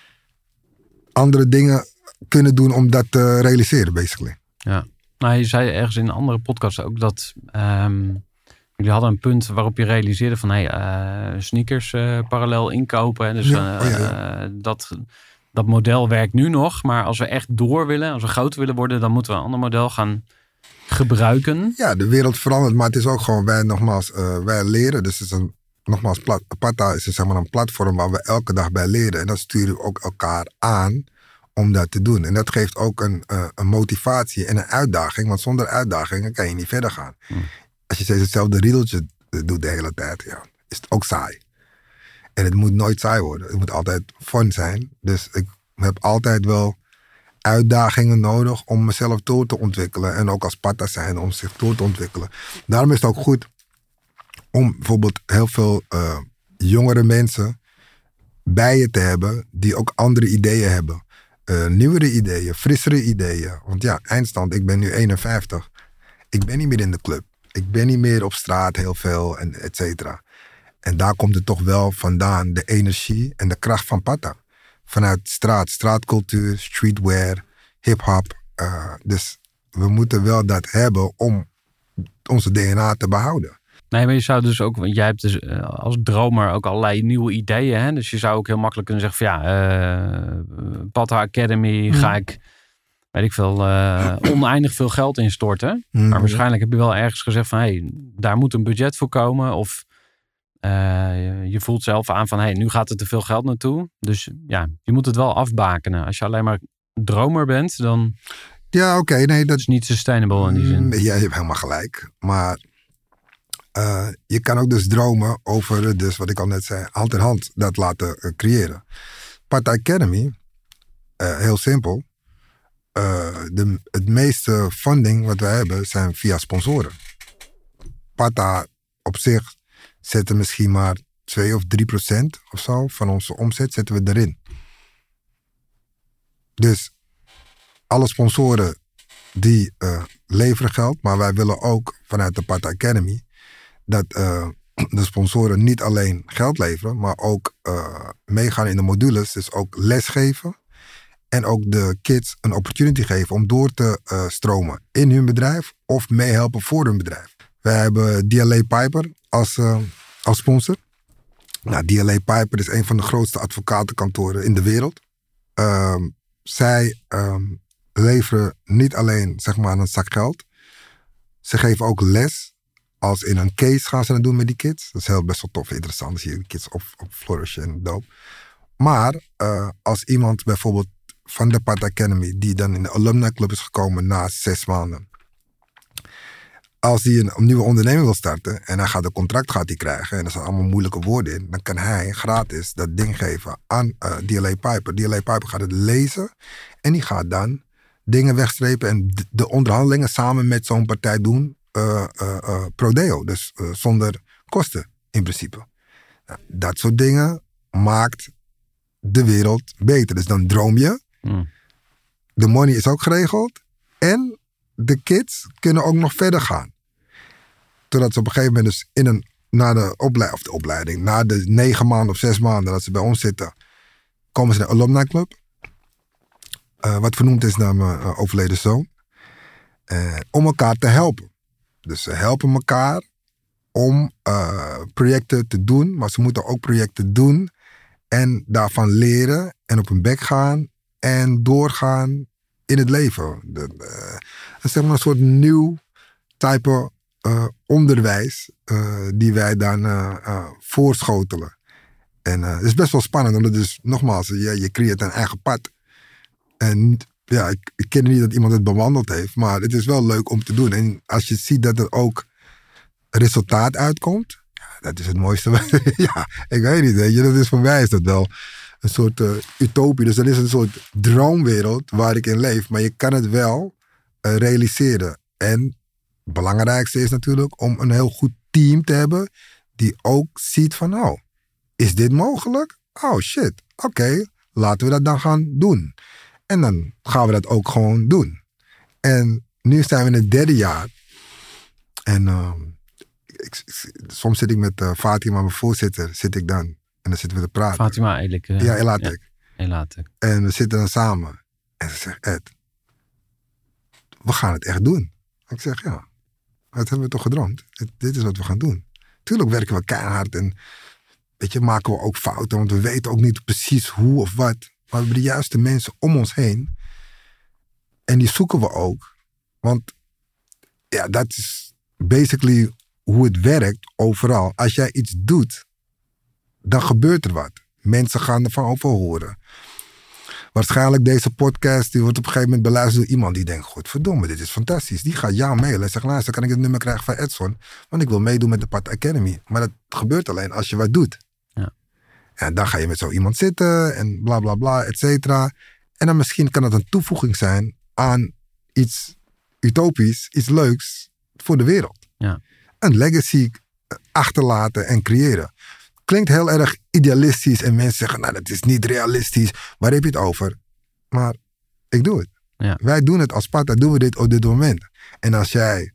andere dingen kunnen doen om dat te realiseren, basically. Ja. Nou, je zei ergens in een andere podcast ook dat um, jullie hadden een punt waarop je realiseerde van hey, uh, sneakers uh, parallel inkopen. Dus ja, uh, oh ja, ja. Uh, dat, dat model werkt nu nog. Maar als we echt door willen, als we groot willen worden, dan moeten we een ander model gaan gebruiken. Ja, de wereld verandert, maar het is ook gewoon wij nogmaals, uh, wij leren. Dus het is een, nogmaals, plat, Pata is zeg maar een platform waar we elke dag bij leren. En dat sturen we ook elkaar aan om dat te doen. En dat geeft ook een, uh, een motivatie en een uitdaging. Want zonder uitdagingen kan je niet verder gaan. Hmm. Als je steeds hetzelfde riedeltje doet de hele tijd, ja, is het ook saai. En het moet nooit saai worden. Het moet altijd fun zijn. Dus ik heb altijd wel uitdagingen nodig om mezelf door te ontwikkelen. En ook als Pata zijn om zich door te ontwikkelen. Daarom is het ook goed om bijvoorbeeld heel veel uh, jongere mensen bij je te hebben die ook andere ideeën hebben. Uh, nieuwere ideeën, frissere ideeën. Want ja, eindstand, ik ben nu eenenvijftig. Ik ben niet meer in de club. Ik ben niet meer op straat heel veel, en et cetera. En daar komt het toch wel vandaan, de energie en de kracht van Pata. Vanuit straat, straatcultuur, streetwear, hip-hop. Uh, dus we moeten wel dat hebben om onze D N A te behouden. Nee, maar je zou dus ook, want jij hebt dus uh, als dromer ook allerlei nieuwe ideeën. Hè? Dus je zou ook heel makkelijk kunnen zeggen van ja, uh, Pata Academy ga ik, weet ik veel, uh, oneindig veel geld instorten. Mm. Maar waarschijnlijk heb je wel ergens gezegd van hé, hey, daar moet een budget voor komen. Of uh, je voelt zelf aan van hé, hey, nu gaat er te veel geld naartoe. Dus ja, je moet het wel afbakenen. Als je alleen maar dromer bent, dan ja, oké, okay, nee, dat is niet sustainable in die zin. Ja, je hebt helemaal gelijk. Maar Uh, je kan ook dus dromen over, dus wat ik al net zei, hand in hand dat laten uh, creëren. Pata Academy, uh, heel simpel. Uh, de, het meeste funding wat wij hebben zijn via sponsoren. Pata op zich zetten misschien maar twee of drie procent of zo van onze omzet zetten we erin. Dus alle sponsoren die uh, leveren geld, maar wij willen ook vanuit de Pata Academy dat uh, de sponsoren niet alleen geld leveren, maar ook uh, meegaan in de modules. Dus ook lesgeven. En ook de kids een opportunity geven om door te uh, stromen in hun bedrijf of meehelpen voor hun bedrijf. Wij hebben D L A Piper als, uh, als sponsor. Nou, D L A Piper is een van de grootste advocatenkantoren in de wereld. Uh, zij uh, leveren niet alleen zeg maar een zak geld. Ze geven ook les. Als in een case gaan ze dat doen met die kids. Dat is heel best wel tof en interessant. Dan zie je de kids op, op flourishen en dope. Maar uh, als iemand bijvoorbeeld van de Pata Academy, die dan in de alumni club is gekomen na zes maanden. Als hij een, een nieuwe onderneming wil starten en hij gaat een contract gaat hij krijgen en er staan allemaal moeilijke woorden in, dan kan hij gratis dat ding geven aan uh, D L A Piper. D L A Piper gaat het lezen en die gaat dan dingen wegstrepen en de, de onderhandelingen samen met zo'n partij doen. Uh, uh, uh, prodeo, dus uh, zonder kosten in principe. Nou, dat soort dingen maakt de wereld beter. Dus dan droom je. Mm. De money is ook geregeld. En de kids kunnen ook nog verder gaan. Totdat ze op een gegeven moment dus in een, na de, ople- of de opleiding, na de negen maanden of zes maanden dat ze bij ons zitten, komen ze naar de alumni club. Uh, wat vernoemd is naar mijn uh, overleden zoon. Uh, om elkaar te helpen. Dus ze helpen elkaar om uh, projecten te doen. Maar ze moeten ook projecten doen. En daarvan leren. En op hun bek gaan. En doorgaan. in het leven. De, uh, zeg maar een soort nieuw type uh, onderwijs uh, die wij dan uh, uh, voorschotelen. En uh, het is best wel spannend, omdat dus nogmaals, je, je creëert een eigen pad. En ja, ik, ik ken niet dat iemand het bewandeld heeft, maar het is wel leuk om te doen. En als je ziet dat er ook resultaat uitkomt, ja, dat is het mooiste. Ja, ik weet niet, weet je, dat is voor mij is dat wel een soort uh, utopie. Dus dat is een soort droomwereld waar ik in leef, maar je kan het wel uh, realiseren. En het belangrijkste is natuurlijk om een heel goed team te hebben die ook ziet van, oh, is dit mogelijk? Oh shit, oké, okay, laten we dat dan gaan doen. En dan gaan we dat ook gewoon doen. En nu zijn we in het derde jaar. En uh, ik, ik, soms zit ik met uh, Fatima, mijn voorzitter, zit ik dan. En dan zitten we te praten. Fatima Elik. Uh, ja, Elatek. Ja, Elatek. En we zitten dan samen. En ze zegt, Ed, we gaan het echt doen. Ik zeg, ja, dat hebben we toch gedroomd. Het, dit is wat we gaan doen. Tuurlijk werken we keihard en weet je, maken we ook fouten. Want we weten ook niet precies hoe of wat. Maar we hebben de juiste mensen om ons heen. En die zoeken we ook. Want ja, dat is basically hoe het werkt overal. Als jij iets doet, dan gebeurt er wat. Mensen gaan ervan over horen. Waarschijnlijk deze podcast, die wordt op een gegeven moment beluisterd door iemand die denkt, godverdomme, dit is fantastisch. Die gaat jou mailen en zegt, luister, kan ik het nummer krijgen van Edson? Want ik wil meedoen met de Pata Academy. Maar dat gebeurt alleen als je wat doet. Ja. En dan ga je met zo iemand zitten en bla bla bla, et cetera. En dan misschien kan het een toevoeging zijn aan iets utopisch, iets leuks voor de wereld. Ja. Een legacy achterlaten en creëren. Klinkt heel erg idealistisch en mensen zeggen, nou dat is niet realistisch. Waar heb je het over? Maar ik doe het. Ja. Wij doen het als Pata, doen we dit op dit moment. En als jij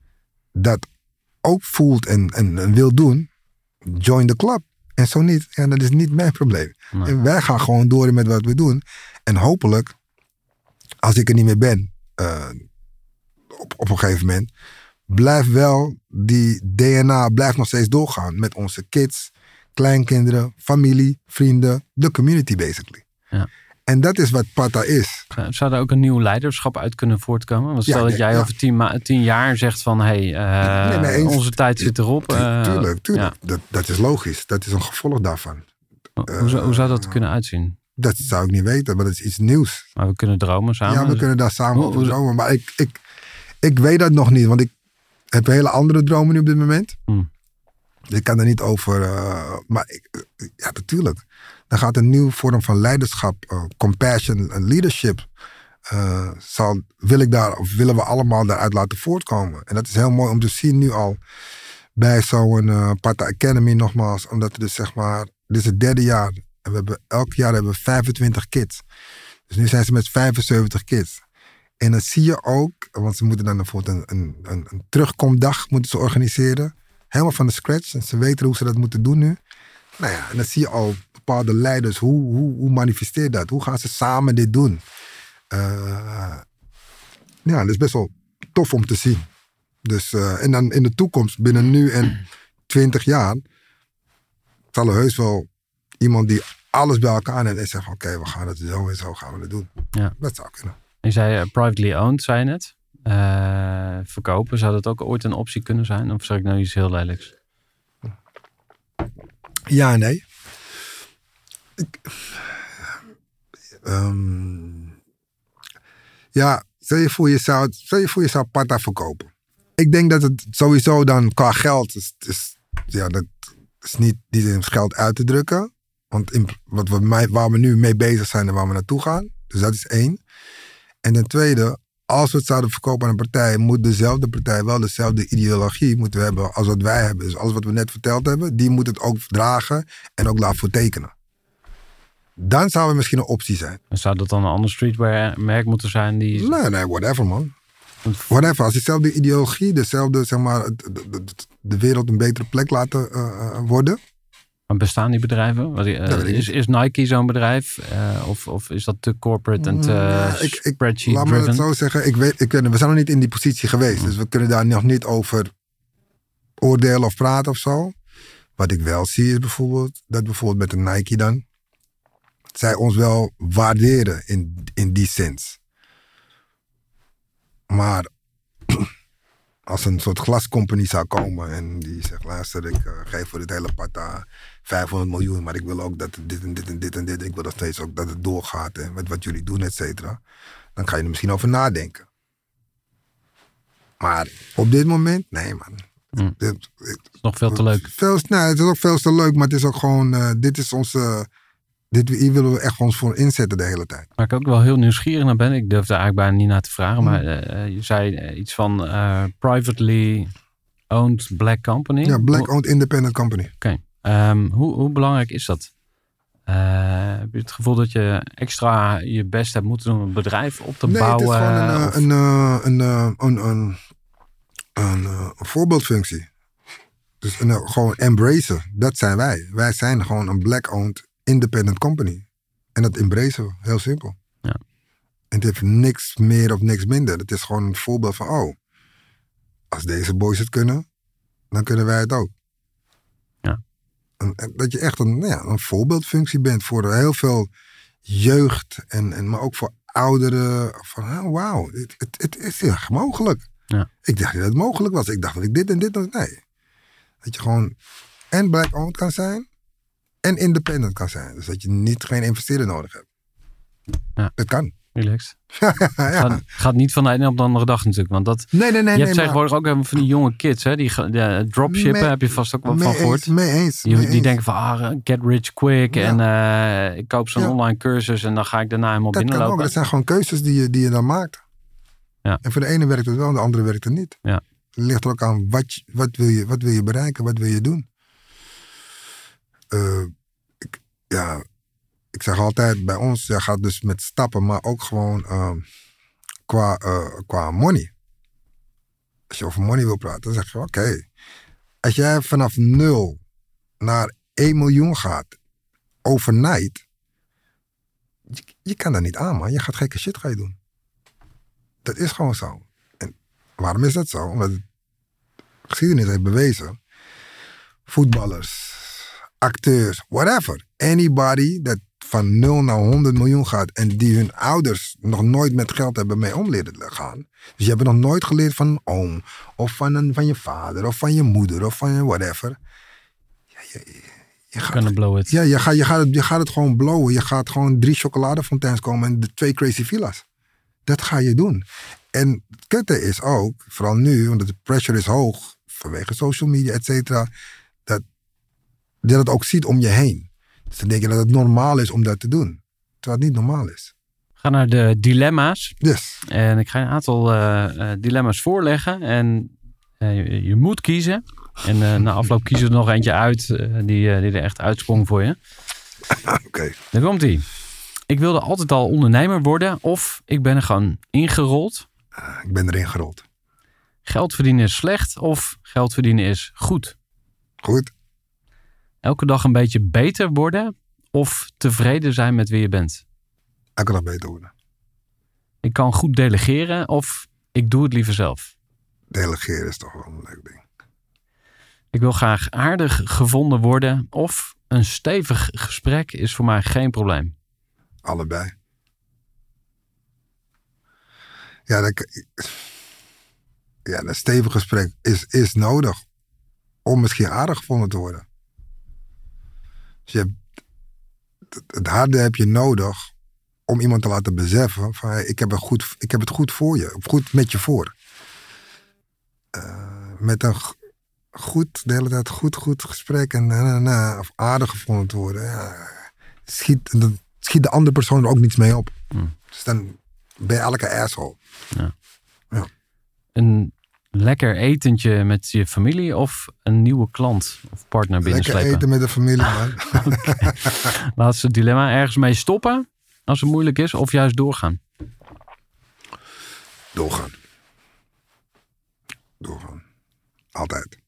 dat ook voelt en, en, en wil doen, join the club. En zo niet, ja, dat is niet mijn probleem. Nee. En wij gaan gewoon door met wat we doen. En hopelijk, als ik er niet meer ben, uh, op, op een gegeven moment, blijft wel die D N A blijft nog steeds doorgaan met onze kids, kleinkinderen, familie, vrienden, de community basically. Ja. En dat is wat Pata is. Zou er ook een nieuw leiderschap uit kunnen voortkomen? Want stel ja, dat nee, jij ja. over tien, ma- tien jaar zegt van, hé, hey, uh, nee, nee, onze tijd zit erop. Uh, tuurlijk, tuurlijk. Ja. Dat, dat is logisch. Dat is een gevolg daarvan. Hoe zou, hoe zou dat kunnen uitzien? Dat zou ik niet weten, maar dat is iets nieuws. Maar we kunnen dromen samen. Ja, we dus... kunnen daar samen hoe, over hoe... dromen. Maar ik, ik, ik weet dat nog niet, want ik heb hele andere dromen nu op dit moment. Hmm. Ik kan er niet over... Uh, maar ik, ja, natuurlijk. Dan gaat een nieuwe vorm van leiderschap, uh, compassion en leadership... Uh, zal, wil ik daar, of willen we allemaal daaruit laten voortkomen. En dat is heel mooi om te zien nu al bij zo'n uh, Pata Academy nogmaals. Omdat we dus zeg maar, dit is het derde jaar. En we hebben, elk jaar hebben we vijfentwintig kids. Dus nu zijn ze met vijfenzeventig kids. En dan zie je ook, want ze moeten dan bijvoorbeeld een, een, een, een terugkomdag moeten ze organiseren. Helemaal van de scratch. En ze weten hoe ze dat moeten doen nu. Nou ja, en dan zie je al bepaalde leiders. Hoe, hoe, hoe manifesteert dat? Hoe gaan ze samen dit doen? Uh, ja, dat is best wel tof om te zien. Dus, uh, en dan in de toekomst, binnen nu en twintig jaar, zal er heus wel iemand die alles bij elkaar neemt en zegt van oké, okay, we gaan het zo en zo gaan we het doen. Ja. Dat zou kunnen. Je zei uh, privately owned, zei je net. Uh, verkopen, zou dat ook ooit een optie kunnen zijn? Of zeg ik nou iets heel lelijks? Ja en nee. Ik, um, Ja, stel je voor je zou, stel je voor je zou Pata verkopen. Ik denk dat het sowieso dan qua geld is, is ja, dat is niet, niet in geld uit te drukken. Want in, wat we, waar we nu mee bezig zijn en waar we naartoe gaan. Dus dat is één. En ten tweede, als we het zouden verkopen aan een partij, moet dezelfde partij wel dezelfde ideologie moeten hebben als wat wij hebben. Dus alles wat we net verteld hebben, die moet het ook dragen en ook daarvoor tekenen. Dan zou het misschien een optie zijn. Zou dat dan een ander streetwear merk moeten zijn? Die... Nee, nee, whatever man. Whatever, als dezelfde ideologie, dezelfde, zeg maar, de, de, de wereld een betere plek laten uh, worden. Maar bestaan die bedrijven? Wat, uh, is, is Nike zo'n bedrijf? Uh, of, of is dat te corporate en te uh, ik, ik, spreadsheet laat driven? Laat me het zo zeggen. Ik weet, ik, we zijn nog niet in die positie geweest. Mm. Dus we kunnen daar nog niet over oordelen of praten of zo. Wat ik wel zie is bijvoorbeeld, dat bijvoorbeeld met de Nike dan, zij ons wel waarderen in, in die sens. Maar als een soort glascompany zou komen en die zegt, luister, ik uh, geef voor dit hele pata vijfhonderd miljoen, maar ik wil ook dat dit en dit en dit en dit, ik wil nog steeds ook dat het doorgaat en met wat jullie doen, et cetera. Dan ga je er misschien over nadenken. Maar op dit moment, nee man. Mm. Dit, dit, het is nog veel te leuk. Veel, nee, het is ook veel te leuk, maar het is ook gewoon, uh, dit is onze, dit, hier willen we echt ons voor inzetten de hele tijd. Waar ik ook wel heel nieuwsgierig naar ben, ik durf er eigenlijk bijna niet naar te vragen, maar uh, je zei iets van uh, privately owned black company. Ja, black owned independent company. Oké, okay. um, hoe, hoe belangrijk is dat? Uh, heb je het gevoel dat je extra je best hebt moeten doen om een bedrijf op te nee, bouwen? Nee, het is gewoon of... een, een, een, een, een, een, een, een voorbeeldfunctie. Dus een, gewoon embracen, dat zijn wij. Wij zijn gewoon een black-owned independent company. En dat embracen we, heel simpel. Ja. En het heeft niks meer of niks minder. Het is gewoon een voorbeeld van, oh, als deze boys het kunnen, dan kunnen wij het ook. Ja. En, en dat je echt een, ja, een voorbeeldfunctie bent voor heel veel jeugd, en, en, maar ook voor ouderen. Van, oh, wauw, het, het, het is echt mogelijk. Ja. Ik dacht dat het mogelijk was. Ik dacht dat ik dit en dit en nee. Dat je gewoon en black-owned kan zijn en independent kan zijn. Dus dat je niet geen investeerder nodig hebt. Ja. Dat kan. Relaxed. ja. Gaat, gaat niet van de ene op de andere dag natuurlijk. Want dat, nee, nee, nee. je nee, hebt tegenwoordig maar... ook even van die jonge kids. Hè, die de, dropshippen mee, heb je vast ook wel van eens, gehoord. Mee eens. Die, mee die eens. denken van ah, get rich quick. Ja. En uh, ik koop zo'n ja. online cursus en dan ga ik daarna helemaal dat binnenlopen. Kan ook. Dat zijn gewoon keuzes die je, die je dan maakt. Ja. En voor de ene werkt het wel en de andere werkt het niet. Ja. Het ligt er ook aan wat, wat, wil je, wat wil je bereiken, wat wil je doen. Uh, ik, ja, ik zeg altijd bij ons, je gaat dus met stappen, maar ook gewoon uh, qua, uh, qua money. Als je over money wil praten, dan zeg je oké. Okay, als jij vanaf nul naar één miljoen gaat, overnight, je, je kan dat niet aan, man. Je gaat gekke shit ga je doen. Dat is gewoon zo. En waarom is dat zo? Omdat de geschiedenis heeft bewezen, voetballers, acteurs, whatever. Anybody dat van nul naar honderd miljoen gaat en die hun ouders nog nooit met geld hebben mee om leren gaan. Dus je hebt nog nooit geleerd van een oom of van, een, van je vader of van je moeder of van je whatever. Ja, je, je, je gaat, blow it. Ja, je gaat, je, gaat het, je gaat het gewoon blowen. Je gaat gewoon drie chocoladefontains komen en de twee crazy villas. Dat ga je doen. En het kutte is ook, vooral nu, want de pressure is hoog vanwege social media, et cetera, dat dat het ook ziet om je heen. Dus dan denk je dat het normaal is om dat te doen. Terwijl het niet normaal is. We gaan naar de dilemma's. Yes. En ik ga een aantal uh, uh, dilemma's voorleggen. En uh, je, je moet kiezen. En uh, na afloop kiezen we er nog eentje uit uh, die, uh, die er echt uitsprong voor je. Oké. Okay. Daar komt ie. Ik wilde altijd al ondernemer worden of ik ben er gewoon ingerold. Uh, ik ben erin gerold. Geld verdienen is slecht of geld verdienen is goed? Goed. Elke dag een beetje beter worden of tevreden zijn met wie je bent? Elke dag beter worden. Ik kan goed delegeren of ik doe het liever zelf? Delegeren is toch wel een leuk ding. Ik wil graag aardig gevonden worden of een stevig gesprek is voor mij geen probleem? Allebei. Ja, dat, ja een stevig gesprek is, is nodig om misschien aardig gevonden te worden. Dus je hebt, het harde heb je nodig om iemand te laten beseffen van hey, ik, heb het goed, ik heb het goed voor je, goed met je voor. Uh, met een goed, de hele tijd goed, goed gesprek en na, na, of aardig gevonden te worden. Ja, schiet, dan schiet de andere persoon er ook niets mee op. Hmm. Dus dan ben je elke asshole. Ja. Ja. Een lekker etentje met je familie of een nieuwe klant of partner binnenslepen? Lekker eten met de familie, man. Okay. Laatste dilemma. Ergens mee stoppen als het moeilijk is of juist doorgaan? Doorgaan. Doorgaan. Altijd.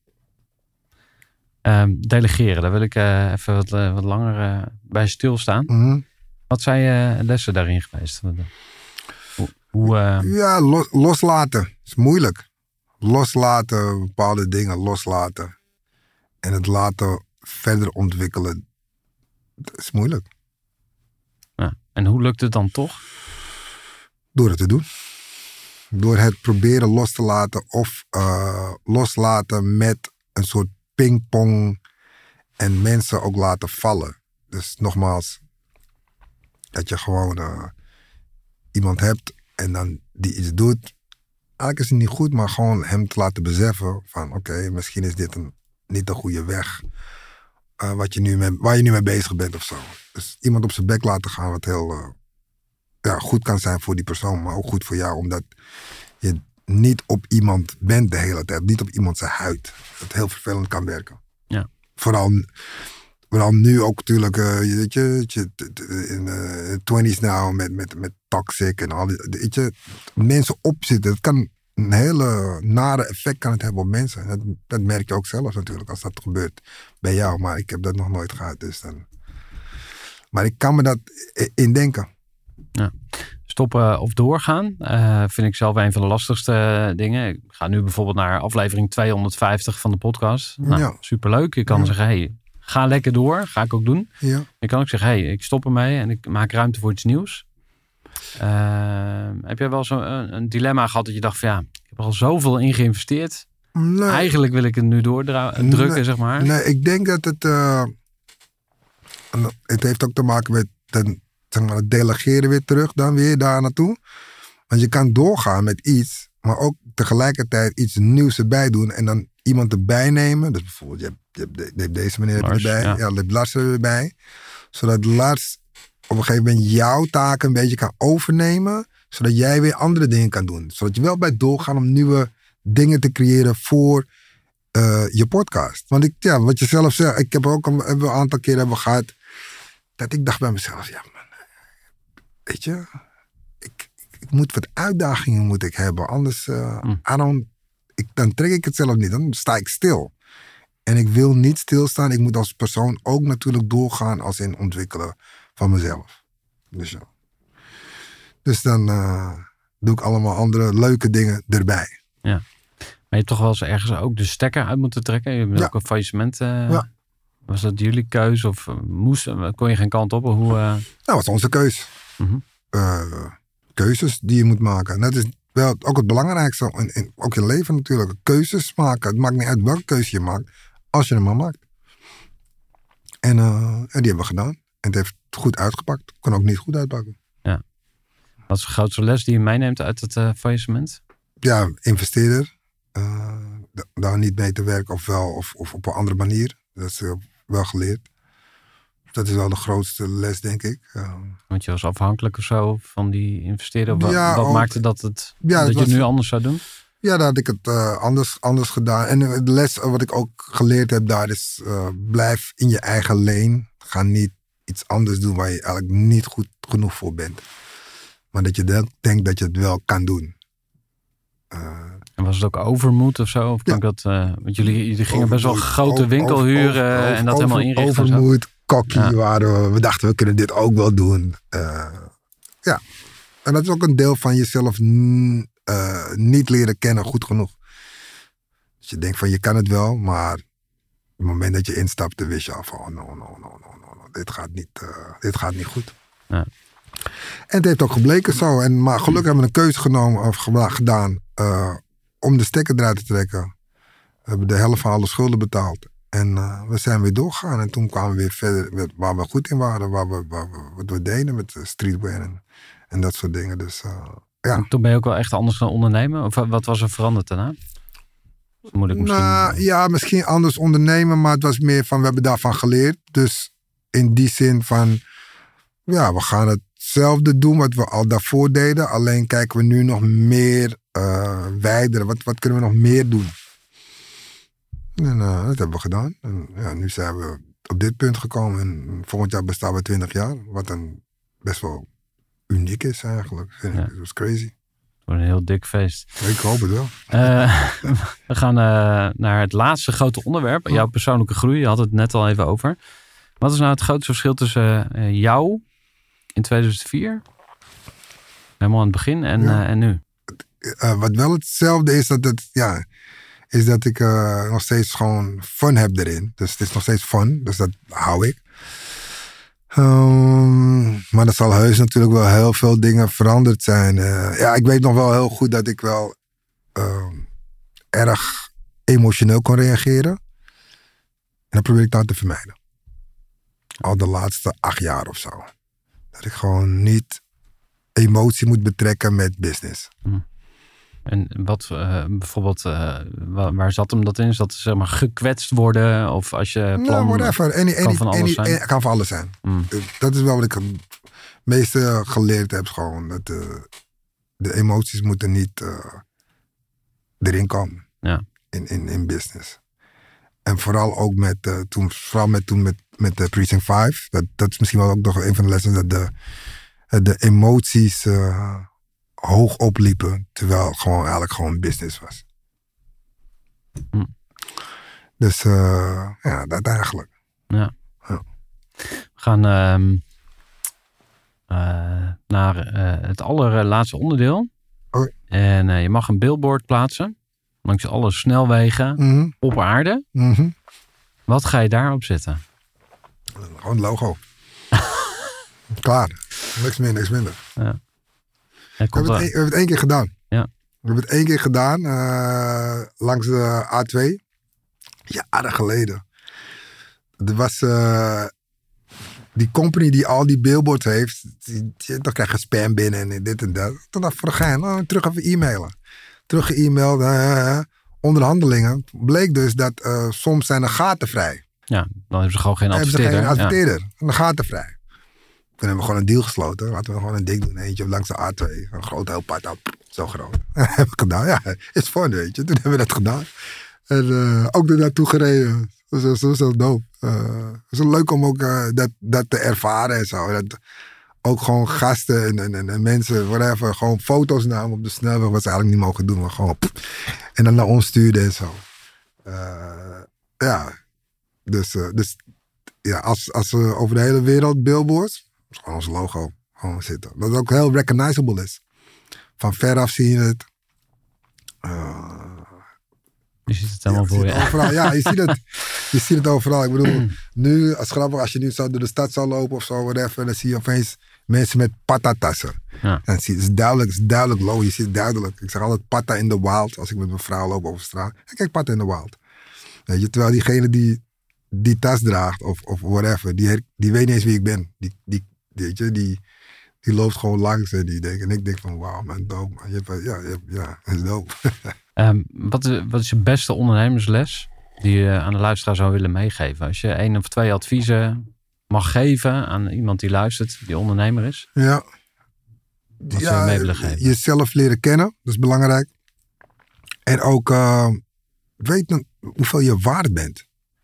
Um, delegeren, daar wil ik uh, even wat, uh, wat langer uh, bij stilstaan. Mm-hmm. Wat zijn je lessen daarin geweest? Hoe, hoe, uh... Ja, los, loslaten is moeilijk. Loslaten, bepaalde dingen loslaten. En het laten verder ontwikkelen, dat is moeilijk. Ja. En hoe lukt het dan toch? Door het te doen. door het proberen los te laten of uh, loslaten met een soort pingpong en mensen ook laten vallen. Dus nogmaals, dat je gewoon uh, iemand hebt en dan die iets doet. Eigenlijk is het niet goed, maar gewoon hem te laten beseffen van oké, okay, misschien is dit een, niet de goede weg uh, wat je nu mee, waar je nu mee bezig bent of zo. Dus iemand op zijn bek laten gaan wat heel uh, ja, goed kan zijn voor die persoon, maar ook goed voor jou, omdat je niet op iemand bent de hele tijd, niet op iemand zijn huid. Dat heel vervelend kan werken. Ja. Vooral, vooral nu ook natuurlijk, uh, weet je, in de uh, twinties nou met, met, met toxic en al die, weet je, mensen opzitten. Het kan een hele nare effect kan het hebben op mensen. Dat, dat merk je ook zelf natuurlijk als dat gebeurt bij jou, maar ik heb dat nog nooit gehad. Dus dan... Maar ik kan me dat indenken. Ja. Stoppen of doorgaan uh, vind ik zelf een van de lastigste dingen. Ik ga nu bijvoorbeeld naar aflevering tweehonderdvijftig van de podcast. Nou, ja. Superleuk. Je kan ja. zeggen, hey, ga lekker door. Ga ik ook doen. Ja. Je kan ook zeggen, hey, ik stop ermee en ik maak ruimte voor iets nieuws. Uh, heb jij wel zo'n een, een dilemma gehad dat je dacht van ja, ik heb er al zoveel in geïnvesteerd. Nee. Eigenlijk wil ik het nu doordrukken, nee. zeg maar. Nee, ik denk dat het... Uh, het heeft ook te maken met... Den, zeg maar, het delegeren weer terug, dan weer daar naartoe. Want je kan doorgaan met iets, maar ook tegelijkertijd iets nieuws erbij doen en dan iemand erbij nemen. Dus bijvoorbeeld, je hebt, je hebt, je hebt deze meneer Lars, erbij, ja. Ja, je hebt Lars erbij. Zodat Lars op een gegeven moment jouw taken een beetje kan overnemen, zodat jij weer andere dingen kan doen. Zodat je wel bij doorgaan om nieuwe dingen te creëren voor uh, je podcast. Want ik, ja, wat je zelf zegt, ik heb ook een, hebben een aantal keer hebben gehad, dat ik dacht bij mezelf, ja, weet je, ik, ik, ik moet wat uitdagingen moet ik hebben. Anders uh, mm. I don't, ik, dan trek ik het zelf niet. Dan sta ik stil. En ik wil niet stilstaan. Ik moet als persoon ook natuurlijk doorgaan als in ontwikkelen van mezelf. Dus ja. Dus dan uh, doe ik allemaal andere leuke dingen erbij. Ja. Maar je hebt toch wel eens ergens ook de stekker uit moeten trekken? Je hebt ja. ook een faillissement. Uh, ja. Was dat jullie keus? Of uh, moest, kon je geen kant op? Of hoe, uh... Nou, dat was onze keus. Mm-hmm. Uh, keuzes die je moet maken. Dat is wel ook het belangrijkste. In, in, ook in leven natuurlijk. Keuzes maken. Het maakt niet uit welke keuze je maakt. Als je hem maar maakt. En, uh, en die hebben we gedaan. En het heeft goed uitgepakt. Kon ook niet goed uitpakken. Ja. Wat is de grootste les die je meeneemt uit het uh, faillissement? Ja, investeerder. Uh, daar niet mee te werken. Of wel. Of, of op een andere manier. Dat is uh, wel geleerd. Dat is wel de grootste les, denk ik. Uh, Want je was afhankelijk of zo van die investeerder. Wat, ja, wat ook, maakte dat, het, ja, dat het je het was, nu anders zou doen? Ja, daar had ik het uh, anders, anders gedaan. En de les wat ik ook geleerd heb daar is... Uh, blijf in je eigen lane. Ga niet iets anders doen waar je eigenlijk niet goed genoeg voor bent. Maar dat je dan denkt dat je het wel kan doen. Uh, En was het ook overmoed of zo? Of kan ja. ik dat, uh, want jullie, jullie gingen overmoed, best wel een grote over, winkel over, huren over, en dat over, helemaal inrichten. Overmoed, kokkie ja. waren we. We dachten, we kunnen dit ook wel doen. Uh, ja. En dat is ook een deel van jezelf n- uh, niet leren kennen goed genoeg. Dus je denkt van, je kan het wel, maar op het moment dat je instapte, wist je al van, oh, no, no, no, no, no, no. Dit gaat niet, uh, dit gaat niet goed. Ja. En het heeft ook gebleken zo. En, maar gelukkig hebben we een keuze genomen, of gedaan, uh, om de stekker eruit te trekken. We hebben de helft van alle schulden betaald. En uh, we zijn weer doorgegaan. En toen kwamen we weer verder met waar we goed in waren. Waar we, waar we, wat we deden met streetwear en, en dat soort dingen. Dus uh, ja. En toen ben je ook wel echt anders gaan ondernemen? Of wat was er veranderd daarna? Moet ik misschien... Nou, ja, misschien anders ondernemen. Maar het was meer van, we hebben daarvan geleerd. Dus in die zin van, ja, we gaan hetzelfde doen wat we al daarvoor deden. Alleen kijken we nu nog meer uh, wijder. Wat, wat kunnen we nog meer doen? En uh, dat hebben we gedaan. En ja, nu zijn we op dit punt gekomen. En volgend jaar bestaan we twintig jaar. Wat dan best wel uniek is eigenlijk. Vind ik. Ja. Dat is crazy. Een heel dik feest. Ik hoop het wel. Uh, we gaan uh, naar het laatste grote onderwerp. Jouw persoonlijke groei. Je had het net al even over. Wat is nou het grootste verschil tussen uh, jou in tweeduizend vier, helemaal aan het begin, en, ja. uh, en nu? Uh, wat wel hetzelfde is, dat het, ja, is dat ik uh, nog steeds gewoon fun heb erin. Dus het is nog steeds fun. Dus dat hou ik. Um, maar Maar er zal heus natuurlijk wel heel veel dingen veranderd zijn. Uh, ja, ik weet nog wel heel goed dat ik wel uh, erg emotioneel kon reageren. En dat probeer ik dan te vermijden. Al de laatste acht jaar of zo. Dat ik gewoon niet emotie moet betrekken met business. Hmm. En wat uh, bijvoorbeeld, uh, waar, waar zat hem dat in? Is dat zeg maar gekwetst worden? Of als je plan... Nou, whatever. Any, kan any, van alles any, zijn? any, kan van alles zijn. Mm. Dat is wel wat ik het meeste geleerd heb. Gewoon. Dat uh, de emoties moeten niet uh, erin komen. Ja. In, in, in business. En vooral ook met, uh, toen, vooral met, toen met, met de Precinct vijf. Dat, dat is misschien wel ook nog een van de lessen. Dat de, de emoties... Uh, hoog opliepen, terwijl het gewoon eigenlijk gewoon business was. Hm. Dus uh, ja, dat eigenlijk. Ja. Ja. We gaan uh, uh, naar uh, het allerlaatste onderdeel. Okay. En uh, je mag een billboard plaatsen langs alle snelwegen mm-hmm. op aarde. Mm-hmm. Wat ga je daarop zetten? Gewoon een logo. Klaar. Niks meer, niks minder. Ja. We hebben, het een, we hebben het één keer gedaan. Ja. We hebben het één keer gedaan uh, langs de A twee. Jaren geleden. Er was uh, die company die al die billboards heeft. Die, die, dan krijg je spam binnen en dit en dat. Toen dacht ik voor de gein, oh, terug even e-mailen. Terug ge-e-mailed, uh, onderhandelingen. Bleek dus dat uh, soms zijn er gaten vrij. Ja, dan hebben ze gewoon geen adverteerder. Dan hebben ze geen adverteerder. Ja. En de gaten vrij. Toen hebben we gewoon een deal gesloten. Laten we gewoon een ding doen. Eentje langs de A twee. Een groot heel pad. Zo groot. Dat heb ik gedaan. Ja, is fun, weet je. Toen hebben we dat gedaan. En uh, ook er naartoe gereden. Dat was zo, zo dope. Uh, het is leuk om ook uh, dat, dat te ervaren en zo. Dat ook gewoon gasten en, en, en, en mensen, whatever, gewoon foto's namen op de snelweg. Wat ze eigenlijk niet mogen doen. Maar gewoon pff, en dan naar ons stuurden en zo. Uh, ja. Dus, uh, dus ja, als, als we over de hele wereld billboards... Gewoon ons logo gewoon zitten. Dat ook heel recognizable is. Van veraf zie je het. Uh, je ziet het helemaal ja, voor je. Overal. Ja, je ziet het. Je ziet het overal. Ik bedoel, nu, als grappig, als je nu zo door de stad zou lopen of zo, whatever, dan zie je opeens mensen met patatassen. Ja. En zie, het is duidelijk, het is duidelijk low. Je ziet het duidelijk. Ik zeg altijd patta in the wild. Als ik met mijn vrouw loop over straat. Ik kijk patta in the wild. Weet je, terwijl diegene die die tas draagt of, of whatever, die, die weet niet eens wie ik ben. Die, die Weet je, die, die loopt gewoon langs en die denkt. En ik denk van, wauw man, dope man. Je hebt, ja, je hebt, ja, dat is dope. um, wat, wat is je beste ondernemersles die je aan de luisteraar zou willen meegeven? Als je één of twee adviezen mag geven aan iemand die luistert, die ondernemer is. Ja. Wat ja, zou je mee willen geven? Jezelf leren kennen, dat is belangrijk. En ook uh, weten hoeveel je waard bent.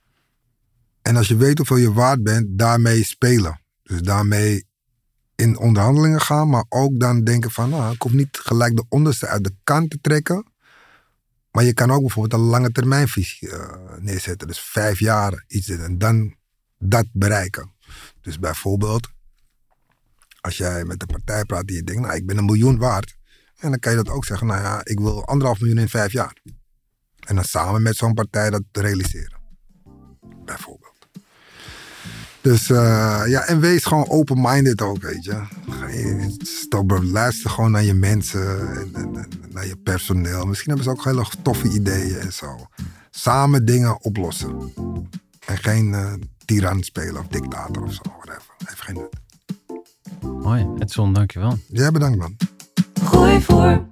En als je weet hoeveel je waard bent, daarmee spelen. Dus daarmee in onderhandelingen gaan, maar ook dan denken van, nou, ik hoef niet gelijk de onderste uit de kant te trekken. Maar je kan ook bijvoorbeeld een lange termijnvisie uh, neerzetten. Dus vijf jaar iets en dan dat bereiken. Dus bijvoorbeeld, als jij met de partij praat die je denkt, nou, ik ben een miljoen waard. En dan kan je dat ook zeggen, nou ja, ik wil anderhalf miljoen in vijf jaar. En dan samen met zo'n partij dat realiseren. Bijvoorbeeld. Dus uh, ja, en wees gewoon open-minded ook, weet je. Stop, luister gewoon naar je mensen en, en, en naar je personeel. Misschien hebben ze ook hele toffe ideeën en zo. Samen dingen oplossen. En geen uh, tiran spelen of dictator of zo, whatever. Heeft geen nut. Mooi, Edson, dankjewel. Jij bedankt, man. Gooi voor.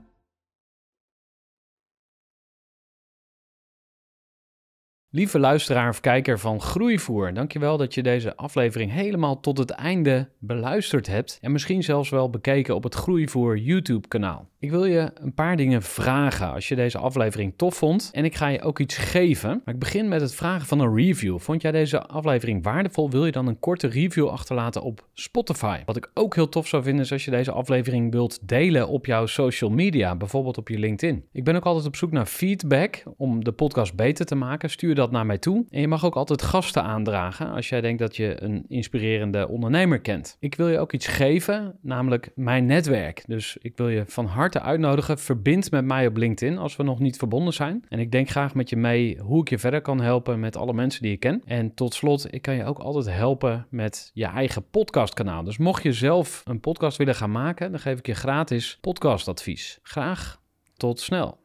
Lieve luisteraar of kijker van Groeivoer, dankjewel dat je deze aflevering helemaal tot het einde beluisterd hebt en misschien zelfs wel bekeken op het Groeivoer YouTube kanaal. Ik wil je een paar dingen vragen als je deze aflevering tof vond en ik ga je ook iets geven. Maar ik begin met het vragen van een review. Vond jij deze aflevering waardevol? Wil je dan een korte review achterlaten op Spotify? Wat ik ook heel tof zou vinden is als je deze aflevering wilt delen op jouw social media, bijvoorbeeld op je LinkedIn. Ik ben ook altijd op zoek naar feedback om de podcast beter te maken. Stuur dan dat naar mij toe. En je mag ook altijd gasten aandragen als jij denkt dat je een inspirerende ondernemer kent. Ik wil je ook iets geven, namelijk mijn netwerk. Dus ik wil je van harte uitnodigen. Verbind met mij op LinkedIn als we nog niet verbonden zijn. En ik denk graag met je mee hoe ik je verder kan helpen met alle mensen die je kent. En tot slot, ik kan je ook altijd helpen met je eigen podcastkanaal. Dus mocht je zelf een podcast willen gaan maken, dan geef ik je gratis podcastadvies. Graag tot snel.